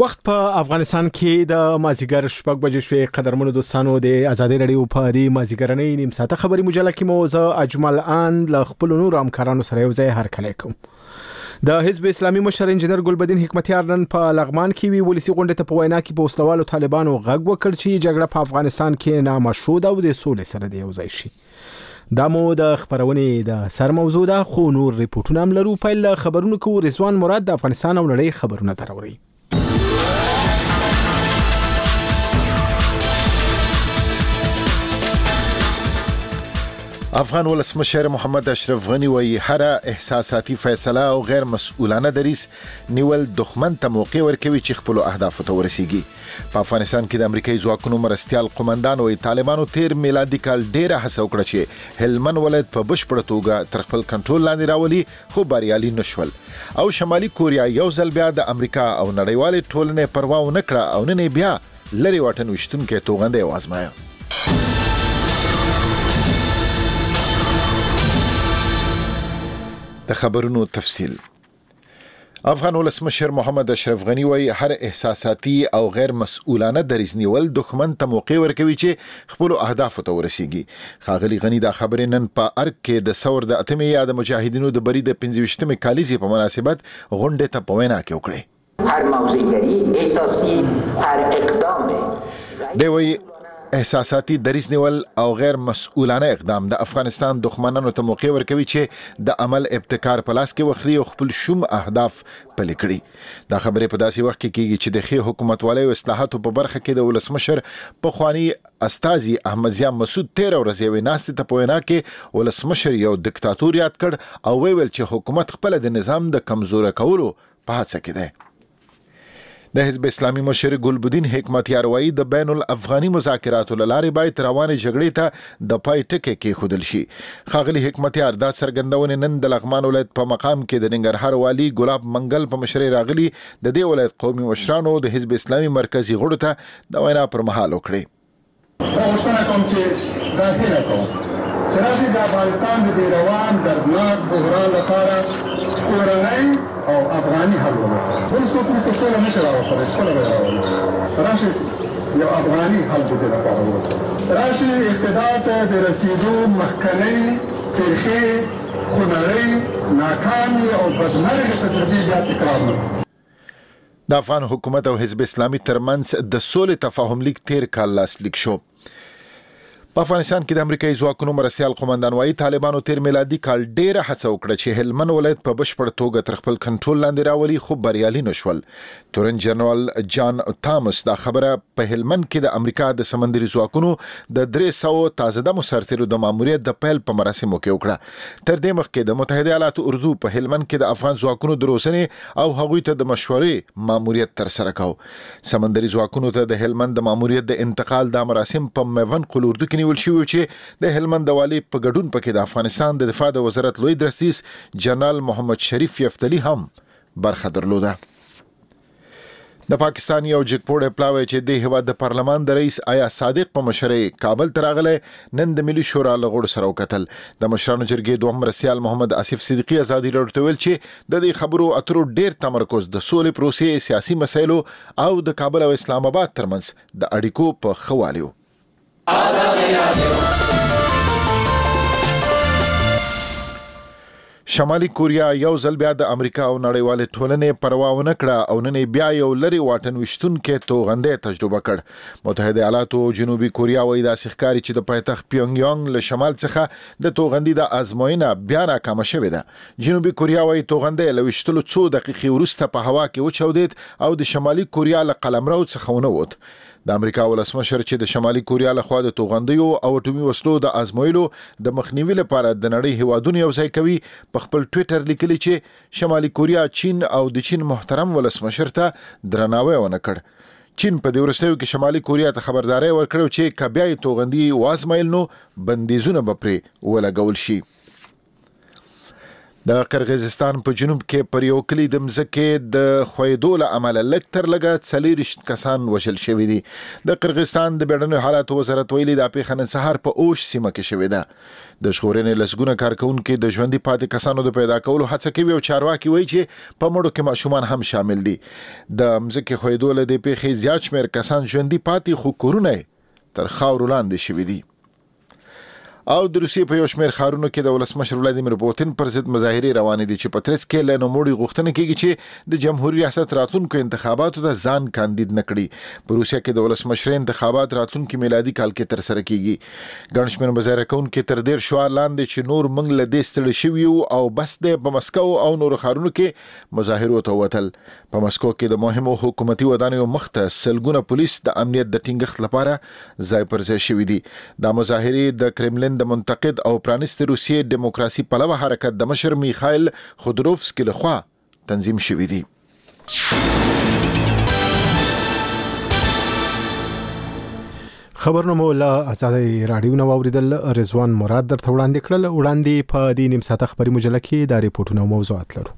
وخت په افغانستان کې د مازیګر شپږ بجې شوې. قدرمنو دوستانو د ازادي رادیو په دې مازیګرنۍ نیم ساعته خبري مجله کې موزه اجمل ان ل خپل نور همکارانو سره یو ځای هرکلی کوم. د حزب اسلامي مشر انجنیر ګلبدین حکمتیار نن په لغمان کې وی ولسی غونډه ته په وینا کې په وسلوالو طالبانو غږ وکړ چې جګړه په افغانستان کې نامشروع ده او د سولې سره دی یو ځای شي. دا مو د خبرونې د سر موضوع ده، خو نور ریپورتونه هم لرو. پیل خبرونو کې رضوان مراد د افغانستان او نړۍ خبرونه دروري. افغان ولسمشر محمد اشرف غنی وایي هر احساساتي فیصله او غیر مسؤلانه دریس نیول دښمن ته موقع ورکوي چې خپل اهداف ته ورسیږي. په افغانستان کې د امریکایي ځواکونو مرستيال قومندان وایي طالبانو تیر میلادي کال ډیره هڅه وکړه چې هلمند ولایت په بشپړه توګه تر خپل کنټرول لاندې راولي، خو بریالي نشول. او شمالي کوریا یو ځل بیا د امریکا او نړیوالې ټولنې پروا ونه کړه او نن بیا لری واټن وشتونکو توغندې وازمایا. د خبرونو تفصیل. افغان ولسمشر محمد اشرف غنی وایي هر احساساتي او غیر مسؤلانه دریځ نیول دښمن ته موقع ورکوي چې خپل اهداف ته ورسیږي. ښاغلي غنی دا خبرې نن په ارګ کې د ثور د اتمې یا د مجاهدینو د بری د 25مې کالیزې په مناسبت غونډه ته په وینا کې وکړه. هر موضوعګری احساسي هر اقدام دی وایي احساساتي دریځ نیول او غیر مسؤلانه اقدام د افغانستان دښمنانو ته موقع ورکوي چې د عمل ابتکار په لاس کې واخلي او خپل شوم اهداف پلي کړي. دا خبرې په داسې وخت کې کیږي چې د ښې حکومتوالۍ او اصلاحاتو په برخه کې د ولسمشر پخوانی استازي احمد ضیاء مسعود 13 ورځې ویناستې ته په وینا کې ولسمشر یو دیکتاتور یاد کړ او ویل چې حکومت خپل د نظام د کمزوري کولو په هڅه کې ده. د حزب اسلامي مشر ګلبدین حکمتیار وایي د بین الافغاني مذاکراتو لارې باید روانې جګړې ته د پای ټکی کېښودل شي. ښاغلي حکمتیار دا څرګندونې نن د لغمان ولایت په مقام کې د ننګرهار والي ګلاب منګل په مشرۍ راغلي د دې ولایت قومي مشرانو د حزب اسلامي مرکزي غړو ته د وینا پر مهال وکړي. پوښتنه کوم چې دا هیله کوم چې راشي د افغانستان د روان دردناک بحران لپاره کورنۍ او افغاني حل وکړو. بل څوک موږ ټول نه شي راوړلی، خپل به راوړو. راشي یو افغاني حل د دې لپاره وکړو. راشي اقتدار ته د رسیدو مخکنۍ ترخې خونړۍ ناکامې او بدمرغه تجربې بیا تکرار نه کړو. د افغان حکومت او حزب اسلامي ترمنځ د سولې تفاهم لیک تیر کال لاسلیک شو. په افغانستان کې د امریکایي ځواکونو مرستيال قومندان وایي طالبانو تیر میلادي کال ډیره هڅه وکړه چې هلمند ولایت په بشپړ توګه تر خپل کنټرول لاندې راولي، خو بریالي نشول. تورن جنرال جان تامس دا خبره په هلمند کې د امریکا د سمندري ځواکونو د 300 تازه دمو سرتیرو د ماموریت د پیل په مراسمو کې وکړه. تر دې مخکې د متحده ایالاتو اردو په هلمند کې د افغان ځواکونو د روزنې او هغوی ته د مشورې ماموریت تر سره کاوه. سمندري ځواکونو ته د هلمند د ماموریت د انتقال د مراسم په میوند قلوردو کې نیول شوی چې د هلمند د والي په ګډون پکې د افغانستان د دفاع د وزارت لوی درسیس جنرال محمد شریف یفتلی هم برخه درلوده. د پاکستان یو جګپوړی پلاوی چې د هیواد د پارلمان د رئیس آیا صادق په مشرۍ کابل ته راغلی نن د ملي شورا له غړو سره وکتل. د مشرانو جرګې دوهم مرستیال محمد آصف صدیقي ازادي راډیو ته ویل چې د دې خبرو اترو ډیر تمرکز د سولې پروسې، سیاسي مسایلو او د کابل او اسلام آباد ترمنځ د اړیکو په ښه والي و. شمالي کوریا یو ځل بیا د امریکا او نړیوالې ټولنې پروا ونه کړه او نن بیا یو لری واټن وشتونکو توغندې تجربه کړ. متحده ایالاتو او جنوبي کوریا وایي داسې ښکاري چې د پایتخت پیونګ یانګ له شمال څخه د توغندې د ازموینه بیا ناکامه شوې ده. جنوبي کوریا وایي توغندې له وشتلو څو دقیقې وروسته په هوا کې وچاودید او د شمالي کوریا له قلمرو څخه ونه ووت. د امریکا ولسمشر چې د شمالي کوریا له خوا د توغندیو او اټومي وسلو د ازمویلو د مخنیوي لپاره د نړۍ هیوادونو یو ځای کوي په خپل ټویټر لیکلي چې شمالي کوریا چین او د چین محترم ولسمشر ته درناوی ونه کړ. چین په دې وروستیو کې شمالي کوریا ته خبرداري ورکړو چې کبیای توغندي وازمایل نو بندیزونه به پرې ولګول شي. د قرغیزستان په جنوب کې پر یو کلی د مځکې د خویدو له امله لږ تر لږه 40 کسان وژل شوي دي. د قرغیزستان د بیړنیو حالاتو وزارت ویلي دا پیښه نن سهار په اوش سیمه کې شوې ده. د ژغورنې لسګونه کارکونکو د ژوندي پاتې کسانو د پیدا کولو هڅه کوي او چارواکي وایي چې په مړو کې ماشومان هم شامل دي. د مځکې خویدو له دې پیښې زیات شمېر کسان ژوندي پاتې خو کورونه تر خاورو لاندې شوي دي. او د روسیې په یو شمېر ښارونو کې د ولسمشر ولادیمیر پوتین پر ضد مظاهرې روانې دي چې په ترڅ کې له نوموړي غوښتنه کېږي چې د جمهوریت ریاست راتلونکو انتخاباتو ته ځان کاندید نه کړي. په روسیه کې د ولسمشر انتخابات راتلونکي میلادي کال کې ترسره کېږي. ګڼ شمېر مظاهره کوونکي تر ډېر شعار لاندې چې نور موږ له دې ستړي شوي یو او بس دی په مسکو او نورو ښارونو کې مظاهرو ته ووتل. په مسکو کې د مهمو حکومتي ودانیو مخته سلګونه پولیس د امنیت د ټینګښت لپاره ځای پر ځای شوي دي. دا مظاهرې د کرملین د منتقد او پرانیستې روسیې دیموکراسي پلوه حرکت د مشر میخایل خودروفسکي لخوا تنظیم شوي دي. خبرونه مو له آزادۍ راډیو نه واوریدل. رضوان مراد درته وړاندې کړل. وړاندې په دې نیم ساعته خبري مجله کې دا ریپورتونه او موضوعات لرو.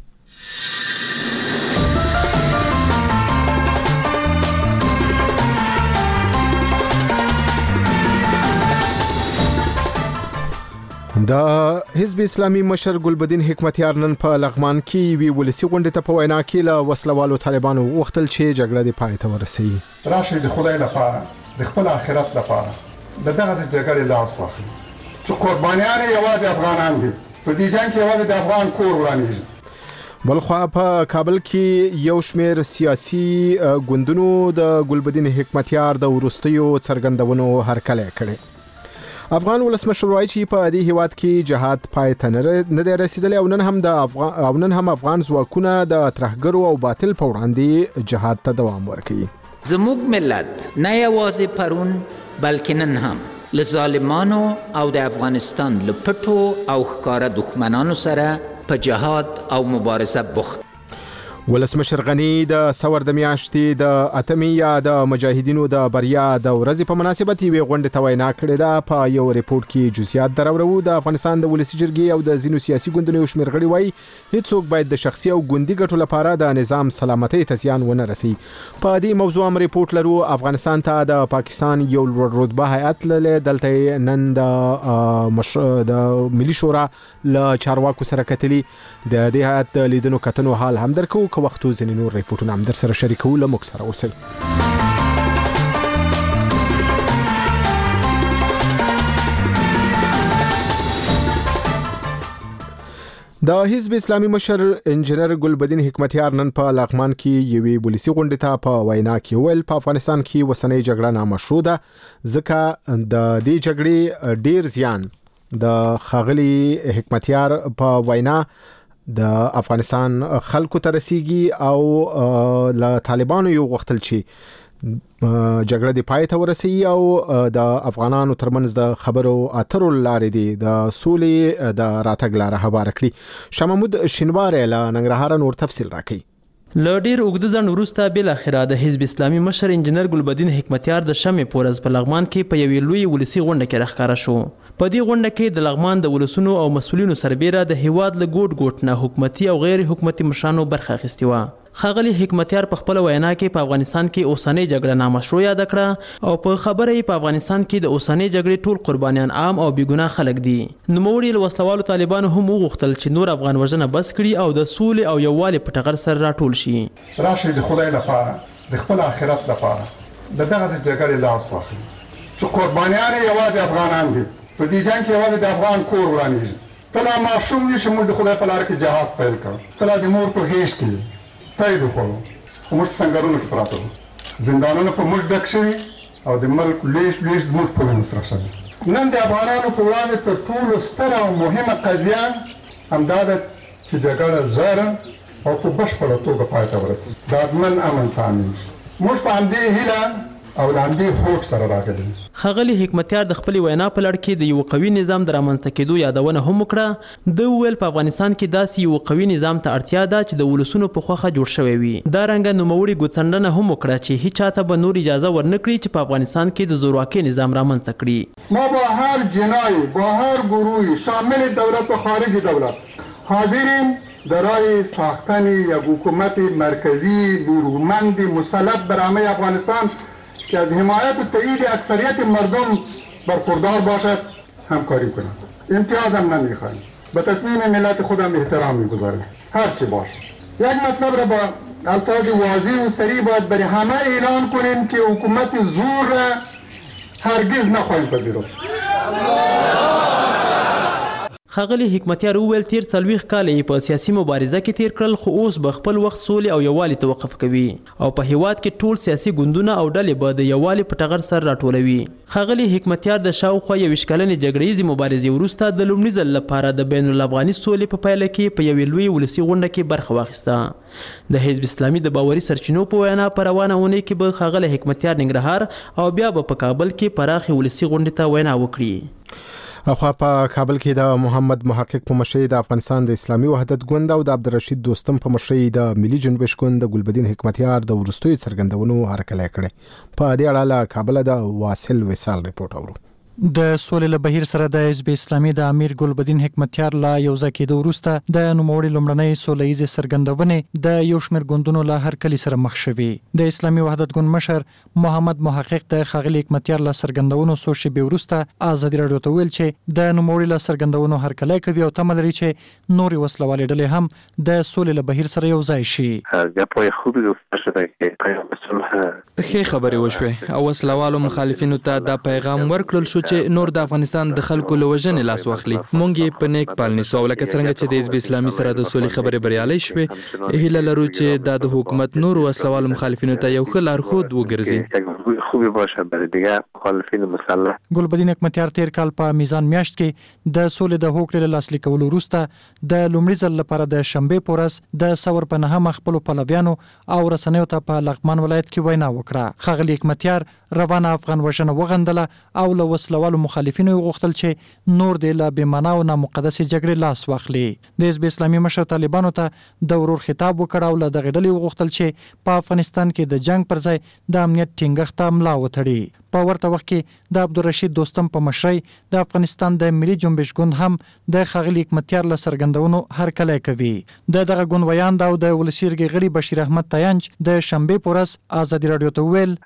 د حزب اسلامي مشر ګلبدین حکمتیار نن په لغمان کې وی ولسی غونډه ته په وینا کې له وسلوالو طالبانو وختل چې جګړه د پای ته ورسېږي. راشي د خدای لپاره د خپل آخرت لپاره د دغه جګړې لاس واخلي چې قربانیان یوازې افغانان دي. په دې جنگ کې یوازې د افغان کور ورانیږي. بلخوا په کابل کې یو شمېر سیاسي ګوندونو د ګلبدین حکمتیار د ورستیو څرګندونو هرکلی کړي. افغان ولسمشر وایي چې په دې هیواد کې جهاد پای ته نه دی رسیدلی او نن هم افغان ځواکونه د ترهګرو او باطل په وړاندې جهاد ته دوام ورکوي. زموږ ملت نه یوازې پرون بلکې نن هم له ظالمانو او د افغانستان له پټو او ښکاره دښمنانو سره په جهاد او مبارزه بوخت. ولسمشر غنی د سور د میاشتې د اتمی یا د مجاهدینو د بریا د ورځې په مناسبت یوې غونډې ته وینا کړې ده. په یو ریپورت کې جزئیات دراوړو. د افغانستان د ولسي جرګې او د ځینو سیاسي ګوندونو یو شمېر غړي وایي هیڅوک باید د شخصي او ګوندي ګټو لپاره د نظام سلامتۍ ته زیان ونه رسي. په دې موضوع هم ریپورت لرو. افغانستان ته د پاکستان یو لوړ رتبه هیئت دلته نن د ملي شورا له چارواکو سره کتلي. د دې هیئت د لیدنو کتنو حال هم درکو. که وختو ځینې نور ریپورتونه هم در سره شریکو. له موږ سره اوسئ. د حزب اسلامي مشر انجنیر ګلبدین حکمتیار نن په لغمان کې یوې ولسي غونډې ته په وینا کې ویل په افغانستان کې اوسنۍ جګړه نامشروع ده ځکه د دې جګړې ډیر زیان د ښاغلي حکمتیار په وینا د افغانستان خلکو ته رسیږي او له طالبانو یو غوښتل چې جګړه د پای ته ورسیږي او د افغانانو ترمنځ د خبرو اترو لارې دي د سولې د راتګ لاره هواره کړي. شاه محمود شینواری له ننګرهار نور تفصیل راکړي. لډیر اوږده ځنډ وروسته بل اخره د حزب اسلامي مشر انجنیر ګلبدین حکمتیار د شمع پورز په لغمان کې په یوې لوی ولسی غونډه کې راښکاره شو. په دې غونډه کې د لغمان د ولسونو او مسؤلینو سربېره د هیواد له ګوټ نه حکومتي او غیر حکومتي مشرانو برخه اخیستې وه. ښاغلي حکمتیار په خپل وینا کې په افغانستان کې اوسنۍ جګړه نامشروع یاد کړه او په خبره یې په افغانستان کې د اوسنۍ جګړې ټول قربانیان عام او بېګناه خلک دي. نوموړي له وسلوالو طالبانو هم وغوښتل چې نور افغان وژنه بس کړي او د سولې او یووالي په ټغر سره راټول شي. راشي د خدای لپاره د خپل آخرت لپاره د دغه جګړې لاس واخلي چې قربانیان یوازې افغانان دي. په دې جنګ کې یوازې د افغان کور ورانیږي. کله ماشوم وي چې موږ د خدای په لاره کې جهاد پیل کړو. کله د مور په غېږ کې تایید وخوړو. خو موږ سنګرونو کې پراته وو. زندانونه په موږ ډک شوي او د ملک لویش زموږ په وینو سره شوي. نن د افغانانو په وړاندې تر ټولو ستره او مهمه قضیه همدا ده چې جګړه زر او په بشپړه توګه پای ته ورسېږي. ډاډمن امن تامین شي. موږ په همدې هیله او لاندې هوټ سره راغلي. ښاغلي حکمتیار د خپل وینا په لړ کې د یو قوي نظام د رامنځته کېدو یادونه هم وکړه. د ویل په افغانستان کې داسې یو قوي نظام ته اړتیا ده چې د ولسونو په خوښه جوړ شوی وي. دا رنګه نوموړي ګوتڅنډنه هم وکړه چې هیڅ چاته به نور اجازه ورنکړي چې په افغانستان کې د زورواکۍ نظام رامنځته کړي. ما با هر جنایی با هر گروهی شامل دولت و خارج دولت حاضریم در راه ساختن یک حکومت مرکزی نیرومند مسلط بر همه افغانستان که از حمایت و تایید اکثریت مردم برخوردار باشد همکاری کنند. امتیاز هم نمیخواهیم، به تصمیم ملت خودم احترام میگذاریم هر چی باشه. یک مطلب را با الفاظ واضح و صریح باید برای همه اعلان کنیم که حکومت زور را هرگز نخواهیم پذیرفت. ښاغلي حکمتیار وویل تیر 40 کاله یې په سیاسي مبارزه کې تیر کړل، خو اوس به خپل وخت سولې او یووالي ته وقف کوي او په هیواد کې ټول سیاسي ګوندونه او ډلې به د یووالي په ټغر سر راټولوي. ښاغلي حکمتیار د شاوخوا 21 کلنې جګړیزې مبارزې وروسته د لومړي ځل لپاره د بین الافغاني سولې په پایله کې په یوې لویې ولسي غونډه کې برخه واخیسته. د حزب اسلامي د باوري سرچینو په وینا په روانه اونۍ کې به ښاغلی حکمتیار ننګرهار او بیا به په کابل کې پراخې ولسي غونډې ته وینا وکړي. اخوا په کابل کې د محمد محقق په مشرۍ د افغانستان د اسلامي وحدت ګوند او د عبدالرشید دوستم په مشرۍ د ملي جنبش ګوند د ګلبدین حکمتیار د وروستیو څرګندونو هرکلی کړی. په دې اړه له کابل د واصل وصال ریپورت اورو. د سولې له بهیر سره د حزب اسلامي د امیر ګلبدین حکمتیار له یوځای کېدو وروسته د نوموړي لومړنۍ سوله ییزې څرګندونې د یو شمېر ګوندونو له هرکلي سره مخ شوي. د اسلامي وحدت ګوند مشر محمد محقق د ښاغلي حکمتیار له څرګندونو څو شېبې وروسته ازادي راډیو ته ویل چې د نوموړي له څرګندونو هرکلی کوي او تمه لري چې نورې وسلوالې ډلې هم د سولې له بهیر سره یوځای شي. ښې خبرې وشوې او وسلوالو مخالفینو ته دا پیغام ورکړل شو چې نور د افغانستان د خلکو له وژنې لاس واخلي. مونږ یې په نیک پال نیسو او لکه څرنګه چې د حزب اسلامي سره د سولې خبرې بریالۍ شوې، هیله لرو چې دا د حکومت نورو وسلوالو مخالفینو ته یو ښه لارښود وګرځي. خوبی باشه برای دیگه مخالفین مسلح. ګلبدین حکمتیار تیر کال په میزان میاشت کې د سولې د هوکړې له لاسلیک کولو وروسته د لومړي ځل لپاره د شنبې په ورځ د ثور په نهمه خپلو پلویانو او رسنیو ته په لغمان ولایت کې وینا وکړه. ښاغلي حکمتیار روانه افغان وژنه وغندله او له وسلوالو مخالفینو غوښتل چې نور د له بېمعنا او نامقدسې جګړې لاس واخلي. د حزب اسلامي مشر طالبانو ته د ورور خطاب وکړ او له دغې ډلې وغوښتل چې په افغانستان کې د جنگ پر ځای د امنیت ټینګښت ته ملا وتړي. په ورته وخت کې د عبدالرشید دوستم په مشرۍ د افغانستان د ملي جنبش ګوند هم د ښاغلي حکمتیار له څرګندونو هرکلی کوي. د دغه ګوند ویاند او د ولسي جرګې غړي بشیر احمد تاینج د شنبې په ورځ ازادي راډیو ته وویل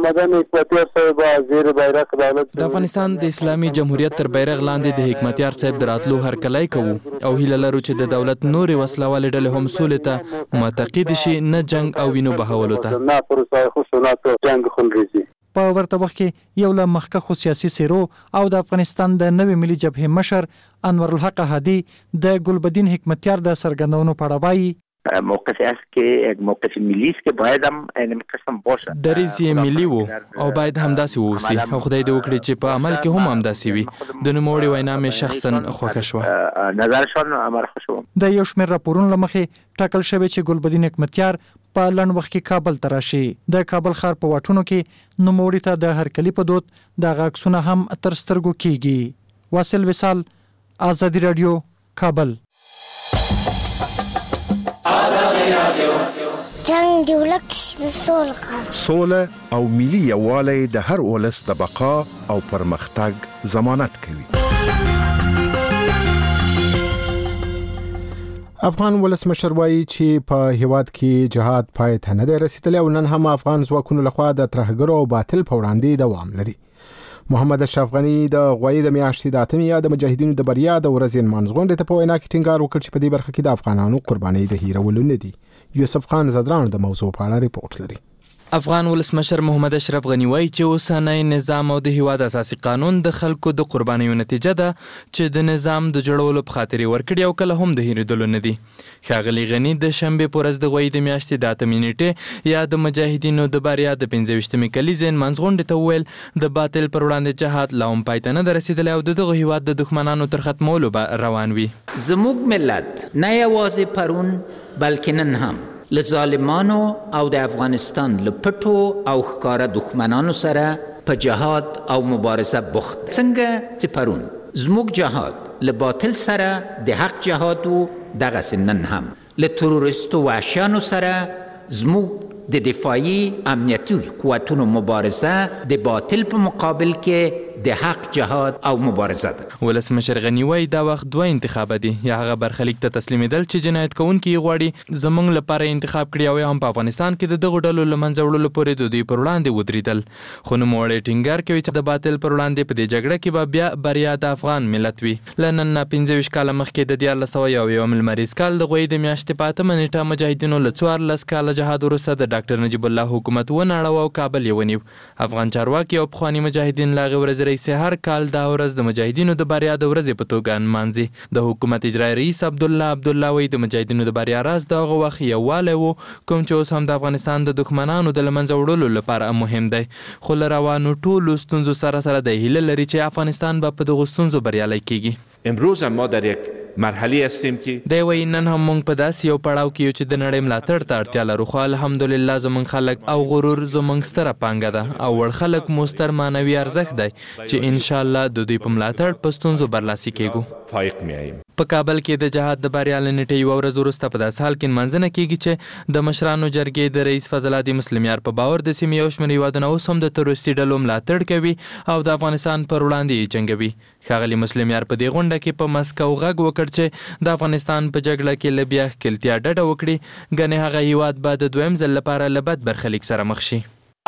د افغانستان د اسلامي جمهوریت تر بیرغ لاندې د حکمتیار صاحب د راتلو هرکلی کوو او هیله لرو چې د دولت نورې وسلوالې ډلې هم سولې ته معتقد شي، نه جنگ او وینو بهولو ته. په ورته وخت کې یو له مخکښو سیاسي څیرو او د افغانستان د نوې ملي جبهې مشر انور الحق هادي د ګلبدین حکمتیار د څرګندونو په اړه وایي موقفی است که یک موقف ملی است که باید هم این قسم باشه. دریځ یې ملي و او باید همداسې واوسي او خدای دې وکړي چې په عمل کې هم همداسې وي. د نوموړي وینا مې شخصا خوښه شوه. نظرشان امر خوښ و. د یو شمېر راپورونو له مخې ټاکل شوی چې ګلبدین حکمتیار په لنډ وخت کې کابل ته راشي. د کابل ښار په واټونو کې نوموړي ته د هرکلي په دود دغه عکسونه هم تر سترګو کېږي. واصل وصال، ازادي راډیو، کابل. جنگ دی ولک سوله او ملي یووالی د هر ولس د بقا او پرمختګ ضمانت کوي. افغان ولسمشر وایي چې په هیواد کې جهاد پای ته نه دی رسیدلی او نن هم افغان ځواکونو لخوا د ترهګرو او باطل په وړاندې دوام لري. محمد اشرف غنی د غوی د میاشتې د اتمې یا د مجاهدینو د بریا د ورځې نمانځ غونډې ته په وینا کې ټینګار وکړ چې په دې برخه کې د افغانانو قربانۍ د هیرولو نه دي. یوسف خان زدران د موضوع په اړه ریپورت لري. افغان ولسمشر محمد اشرف غنی وایي چې اوسنی نظام او د هیواد اساسي قانون د خلکو د قربانیو نتیجه ده چې د نظام د جوړولو په خاطر ورکړي او کله هم د هیریدلو نه دي. ښاغلي غنی د شنبې په ورځ د غوی د میاشتې د 8 نیټې یا د مجاهدینو د بریا د 25مې کلیزې نمانځ غونډې ته وویل د باطل پر وړاندې جهاد لا هم پای ته نه دی رسیدلی او د دغه هیواد د دښمنانو تر ختمولو به روان وي. زموږ ملت نه یوازې پرون بلکې نن هم له ظالمانو او د افغانستان له پټو او ښکاره دښمنانو سره په جهاد او مبارزه بوخت. څنګه چې پرون زموږ جهاد له باطل سره د حق جهاد و، دغسې نن هم له تروریستو وحشیانو سره زموږ د دفاعي امنیتي قوتونو مبارزه د باطل په مقابل کې د حق جهاد او مبارزه ده. ولسمشر غني وایي دا وخت دوه انتخابه دي، یا هغه برخلیک ته تسلیمېدل چې جنایت کوونکي غواړي زموږ لپاره انتخاب کړي او هم په افغانستان کې د دغو ډلو له منځه وړلو پورې د دوی پر وړاندې ودرېدل. خو نوموړی ټینګار کوي چې د باطل پر وړاندې په دې جګړه کې به بیا بریا د افغان ملت وي. له نن نه 15 کاله مخکې د 1901 لمریز کال د غوی د میاشتې په 8 نیټه مجاهدینو له 14 کاله جهاد وروسته د ډاکټر نجیب الله حکومت ونړاوه او کابل یې ونیو. افغان چارواکي او پخواني مجاهدین له هغې ورځې راهیسې هر کال دا ورځ د مجاهدینو د بریا د ورځې په توګه نمانځي. د حکومت اجرایي رئیس عبدالله وایي د مجاهدینو د بریا راز د هغه وخت یووالی و، کوم چې اوس هم د افغانستان د دښمنانو د له منځه وړلو لپاره مهم دی. خو له روانو ټولو ستونزو سره د هیله لري چې افغانستان به په دغو ستونزو بریالی کیږي. امروز هم ما در یک مرحله هستیم که دی وایي نن هم موږ په داسې یو پړاو کې یو چې د نړۍ ملاتړ ته اړتیا لرو، خو الحمدلله زموږ خلک او غرور زموږ ستره پانګه ده او وړ خلک مو ستر معنوي ارزښت دی چې انشاءالله د دوی په ملاتړ په ستونزو برلاسي کیږو. فایق میاییم. په کابل کې د جهاد د بریا له نیټې یوه ورځ وروسته په داسې حال کې نمانځنه کیږي چې د مشرانو جرګې د رئیس فضل الدین مسلمیار په باور د سیمې یو شمېر هیوادونه اوس هم د تروریستي ډلو ملاتړ کوي او د افغانستان پر وړاندې یې جنګوي. ښاغلي مسلمیار په دې غونډه کې په مسکو غږ وکړ چې د افغانستان په جګړه کې له بیا ښکېلتیا ډډه وکړي، ګنې هغه هیواد به د دویم ځل لپاره له بد برخلیک سره مخ شي.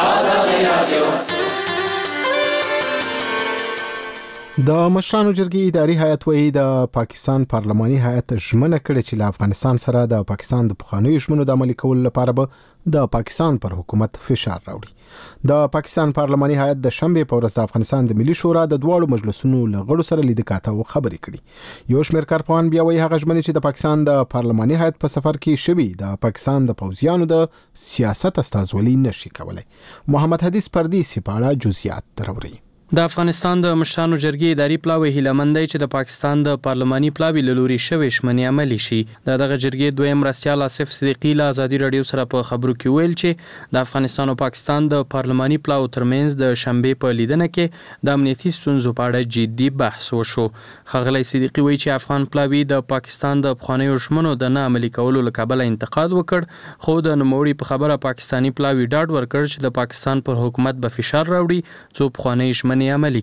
د مشرانو جرګې اداري هیئت وایي د پاکستان پارلماني هیئت ژمنه کړې چې له افغانستان سره د پاکستان د پخوانیو ژمنو د عملي کولو لپاره به د پاکستان پر حکومت فشار راوړي. د پاکستان پارلماني هیئت د شنبې په ورځ د افغانستان د ملي شورا د دواړو مجلسونو له غړو سره لیدو کاته او خبرې کړي. یو شمېر کارپوهان بیا وایي هغه ژمنې چې د پاکستان د پارلماني هیئت په سفر کې شوي د پاکستان د پوځیانو د سیاست استازولي نشي کولای. محمد حدیث پردیسی په اړه جزئیات دروري. د افغانستان د مشرانو جرګې اداري پلاوی هیلهمند دی چې د پاکستان د پارلماني پلاوی له لوري شوې ژمنې عملي شي. دغه جرګې دویم مرستیال آصف صدیقي له ازادي رادیو سره په خبرو کې ویل چې د افغانستان او پاکستان د پارلماني پلاو ترمنځ د شنبې په لیدنه کې د امنیتي ستونزو په اړه جدي بحث وشو. ښاغلی صدیقي وایي چې افغان پلاوی د پاکستان د پخوانیو ژمنو د نه عملي کولو له کبله انتقاد وکړ، خو د نوموړي په خبره پاکستاني پلاوی ډاډ ورکړ چې د پاکستان پر حکومت به فشار راوړي څو پخوانۍ ژمنې عملي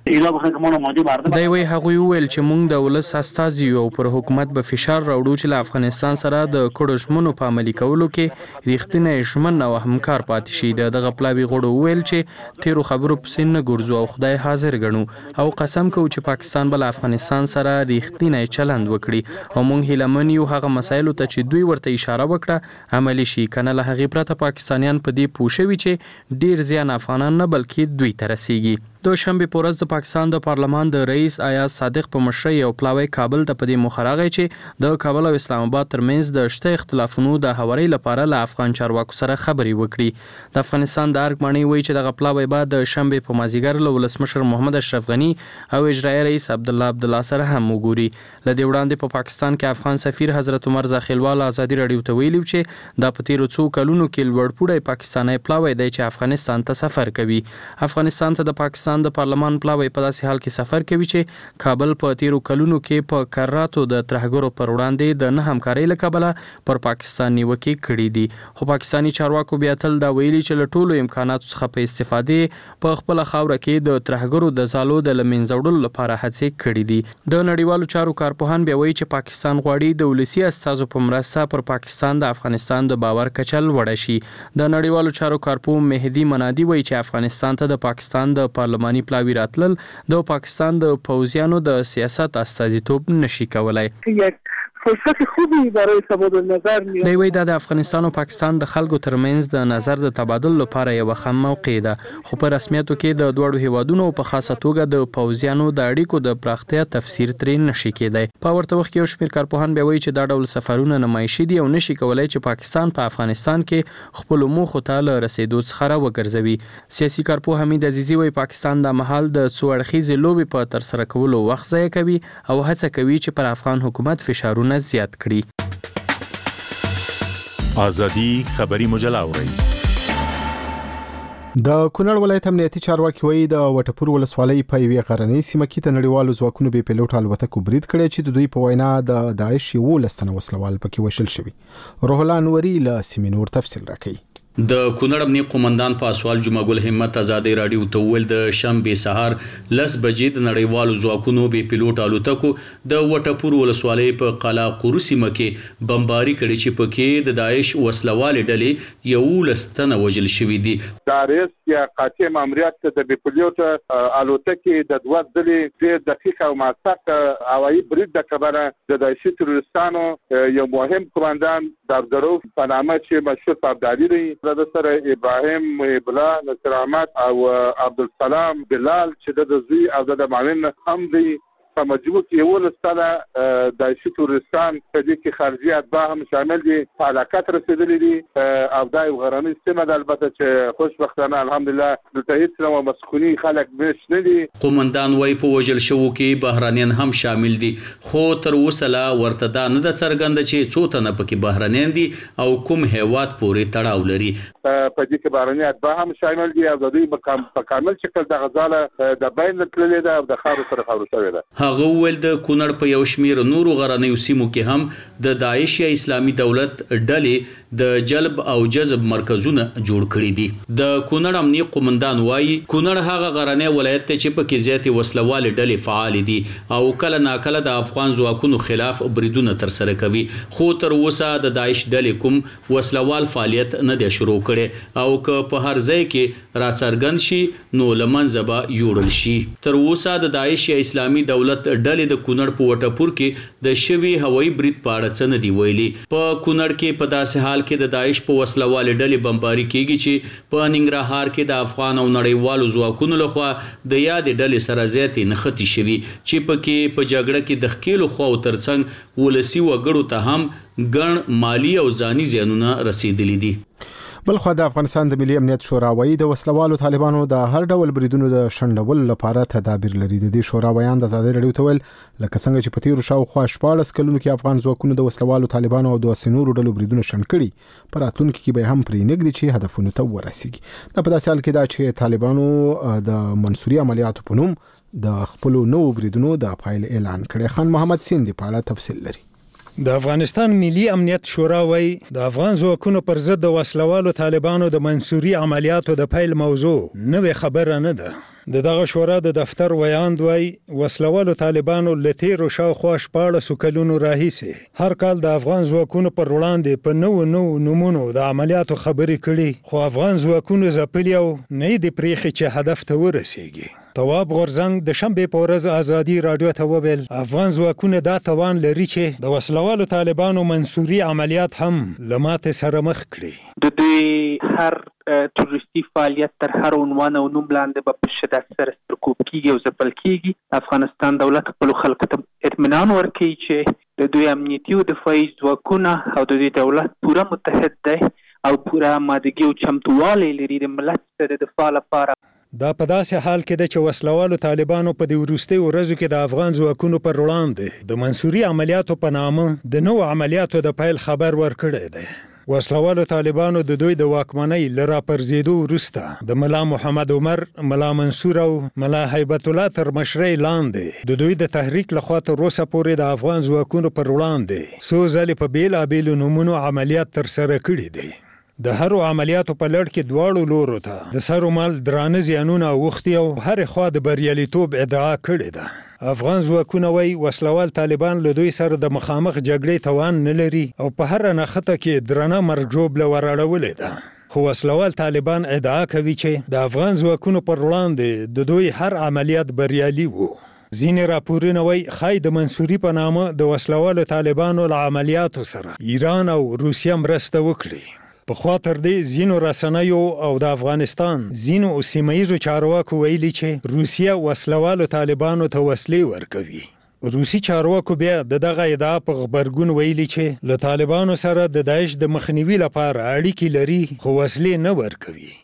کړي. دی وایي هغوی وویل چې موږ د ولس استازي یو او پر حکومت به فشار راوړو چې له افغانستان سره د کړو ژمنو په عملي کولو کې رښتینی ژمن او همکار پاتې شي. دغه پلاوي غړو وویل چې تیرو خبرو پسې نه ګرځو او خدای حاضر ګڼو او قسم کوو چې پاکستان به له افغانستان سره رښتینی چلند وکړي او موږ هیلهمن یو هغه مسایلو ته چې دوی ورته اشاره وکړه عملي شي، کنه له هغې پرته پاکستانیان په دې پوه شوي چې ډیر زیان افغانان نه بلکې دوی ته رسیږي. د شنبې په ورځ د پاکستان د پارلمان د رئیس ایاز صادق په مشرۍ یو پلاوی کابل ته په دې موخه راغی چې د کابل او اسلام آباد ترمنځ د شته اختلافونو د هواري لپاره له افغان چارواکو سره خبرې وکړي. د افغانستان د ارګ ماڼۍ وایي چې دغه پلاوی به د شنبې په مازدیګر له ولسمشر محمد اشرف غني او اجرایي رئیس عبدالله سره هم وګوري. له دې وړاندې په پاکستان کې افغان سفیر حضرت عمر زاخیلوال ازادي رادیو ته ویلي چې دا په تیرو څو کلونو کې لوړپوړی پاکستاني پلاوی دی چې افغانستان ته سفر کوي. افغانستان ته د پاکستان د پارلمان پلاوی په داسې حال کې سفر کوي چې کابل په تیرو کلونو کې په قراراتو د ترهګرو پر وړاندې د نه همکارۍ له کبله پر پاکستان نیوکې کړي دي. خو پاکستاني چارواکو بیا تل دا ویلي چې له ټولو امکاناتو څخه په استفادې په خپله خاوره کې د ترهګرو د ځالو د له منځه وړلو لپاره هڅې کړي دي. د نړیوالو چارو کارپوهان بیا وایي چې پاکستان غواړي د ولسي استازو په مرسته پر پاکستان د افغانستان د باور کچه لوړه شي. د نړیوالو چارو کارپوه مهدي منادي وایي چې افغانستان ته د پاکستان د پارلماني پلاوی راتلل د پاکستان د پوځیانو د سیاست استازیتوب نشي کولای. فرصت خوبی برای تبادل نظر میاد. دی وایي دا د افغانستان او پاکستان د خلکو ترمنځ د نظر د تبادل لپاره یو ښه موقع ده، خو په رسمیاتو کې د دوړو هیوادونو په خاصه توګه د پوځیانو د اړیکو د پراختیا تفسیر ترې نشي کېدای. په ورته وخت کې یو شمېر کارپوهان بیا وایي چې دا ډول سفرونه نمایشي دي او نشي کولای چې پاکستان په افغانستان کې خپلو موخو ته له رسېدو څخه راوګرځوي. سیاسي کارپوه حمید عزیزي وایي پاکستان د مهال د څو اړخیزې لوبې په ترسره کولو وخت ضایع کوي او هڅه کوي چې پر افغان حکومت فشارونه زیات کړي. ازادي خبري مجله اوري. د کونړ ولایت امنیتي چارواکي وایي د وټپور ولسوالۍ په یوې غرنۍ سیمه کې د نړیوالو ځواکونو بې پیلوټ الوتکو برید کړی چې د دوی په وینا د داعش 11 تنه وسلوال پکې وشل شوي. روح الله انوري له سیمې نور تفصیل راکوي. د کونړ امنیه قومندان پاسوال جمعه ګل همت ازادي رادیو ته ویل د شنبه سهار 10 بجې د نړیوالو ځواکونو به پیلوټ الوتکو د وټپور ولسوالۍ په قلا قرسیمه کې بمباری کړي چې پکې د داعش وسلوال ډلې یو لستنه وجل شوې دي. داریس یا قاطع ماموریت د پیلوټ الوتکې د دوه ډلې د دقیق او موثق هوایي برید د خبره د داعش تروریستانو یو مهم قومندان داودروف په نامه چې مشهور په ابدالي دی د سره ابراهیم بلا نصر احمد او عبدالسلام بلال چې د زوی او د معاون هم دی په مجموع کې یو لستله داعش تروریستان په دې کې خارجي اتباع هم شامل دي په علاقات رسیدلي دي او دا یو غرامي سیمه ده البته چې خوشبختانه الحمدلله دلته هیڅ نوع مسکوني خلک نشته دي. قومندان وای په وژل شوو کې بهرانیان هم شامل دي خو تر اوسه لا ورته دا نه د څرګنده چې څو تنه پکې بهرانیان دي او کوم هیواد پورې تړاو لري. په دې کې بهراني اتباع هم شامل دي او د دوی په کامل شکل د غزاله د بین تللې ده او د خارو سره خارو شوې ده. هغه ول د کونړ په یو شمیر نورو غرنیو سیمو کې هم د داعش یا اسلامي دولت ډلې د جلب او جذب مرکزونه جوړ کړي دي. د کونړ امنیه قومندان وایي کونړ هغه غرنی ولایت ته چې پکې زیاتې وسلوال ډلې فعال دي او کله ناکله د افغان ځواکونو خلاف بریدونه تر سره کوي خو تر اوسه د داعش ډلې کوم وسلوال فعالیت نه دی شروع کړي او که په هر ځای کې راڅرګند شي نو لمنځه به یوړل شي. تر اوسه د داعش یا اسلامي دولت ډلې د کونړ په وټپور کې د شوي هوایي برید په اړه څه نه دی ویلي. په کونړ کې په داسې حال کې د داعش په وسلوال ډلې بمباري کیږي چې په ننګرهار کې د افغان او نړیوالو ځواکونو لخوا د یادې ډلې سره زیاتې نښتې شوي چې پکې په جګړه کې د ښکیلو خواو ترڅنګ ولسي وګړو ته هم ګڼ مالی او ځاني زیانونه رسیدلي دي. بلخو د افغانستان د ملي امنیت شورا وایي د وسلوالو طالبانو د هر ډول بریدونو د شنډولو لپاره تدابیر لري. د دې شورا بیان د ازادي رادیو ته ویل لکه څنګه چې په تیرو شاوخوا 14 کلونو کې افغان ځواکونو د وسلوالو طالبانو او د نورو ډلو بریدونه شنډ کړي په راتلونکي کې به هم پرې نږدې چې هدفونو ته ورسیږي. دا په داسې حال کې دا چې طالبانو د منصوري عملیاتو په نوم د خپل نوو بریدونو د فایل اعلان کړي. خان محمد سیندی په اړه تفصیل لري. د افغانستان ملي امنیت شورا وایي د افغان ځواکونو پر ضد د وسلوالو طالبانو د منصوري عملیاتو د پیل موضوع نوې خبره نه ده. دغه شورا د دفتر ویاند وایي وسلوالو طالبانو له تیرو شاوخوا 14 کلونو راهیسې هر کال د افغان ځواکونو پر وړاندې په نوو نومونو د عملیاتو خبرې کړي خو افغان ځواکونو ځپلي او نه دي پرېښي چې هدف ته ورسیږي. تواب غورزنګ د شنبه په ورځ ازادي رادیو ته وویل افغان ځواکونه دا توان لري چې د وسلوالو طالبانو منصوري عملیات هم له ماتې سره مخ کړي. د دوی هر تروریستي فعالیت تر هر عنوان او نوم لاندې به په شدت سره سرکوب کیږي او ځپل کیږي. افغانستان دولت خپلو خلکو ته اطمینان ورکوي چې د دوی امنیتي او دفاعي ځواکونه او د دوی دولت پوره متحد دی او پوره آمادګي او چمتووالی لري د ملت سره د دفاع لپاره. دا په داسې حال کې ده چې وسلوالو طالبانو په دې وروستیو ورځو کې د افغان ځواکونو پر وړاندې د منصوري عملیاتو په نامه د نوو عملیاتو د پیل خبر ورکړی دی. وسلوالو طالبانو د دوی د واکمنۍ له راپرځېدو وروسته د ملا محمد عمر، ملا منصور او ملا هیبت الله تر مشرۍ لاندې د دوی د تحریک لخوا تر اوسه پورې د افغان ځواکونو پر وړاندې څو ځلې په بېلابېلو نومونو عملیات ترسره کړي دي. د هرو عملیاتو په لړ کې دواړو لورو ته د سرو مال درانه زیانونه اوښتي او هرې خوا د بریالیتوب ادعا کړې ده. افغان ځواکونه وایي وسلوال طالبان له دوی سره د مخامخ جګړې توان نه لري او په هره نښته کې درنه مرګ ژوبله وراړولې ده. خو وسلوال طالبان ادعا کوي چې د افغان ځواکونو پر وړاندې د دوی هر عملیات بریالي وو. ځینې راپورونه وایي ښایي د منصوري په نامه د وسلوالو طالبانو له عملیاتو سره ایران او روسیه مرسته وکړي. په خوا تر دې ځینو رسنیو او د افغانستان ځینو سیمه ییزو چارواکو ویلي چې روسیه وسلوالو طالبانو ته وسلې ورکوي. روسي چارواکو بیا دغه ادعا په غبرګون ویلي چې له طالبانو سره د داعش د مخنیوي لپاره اړیکې لري خو وسلې نه ورکوي.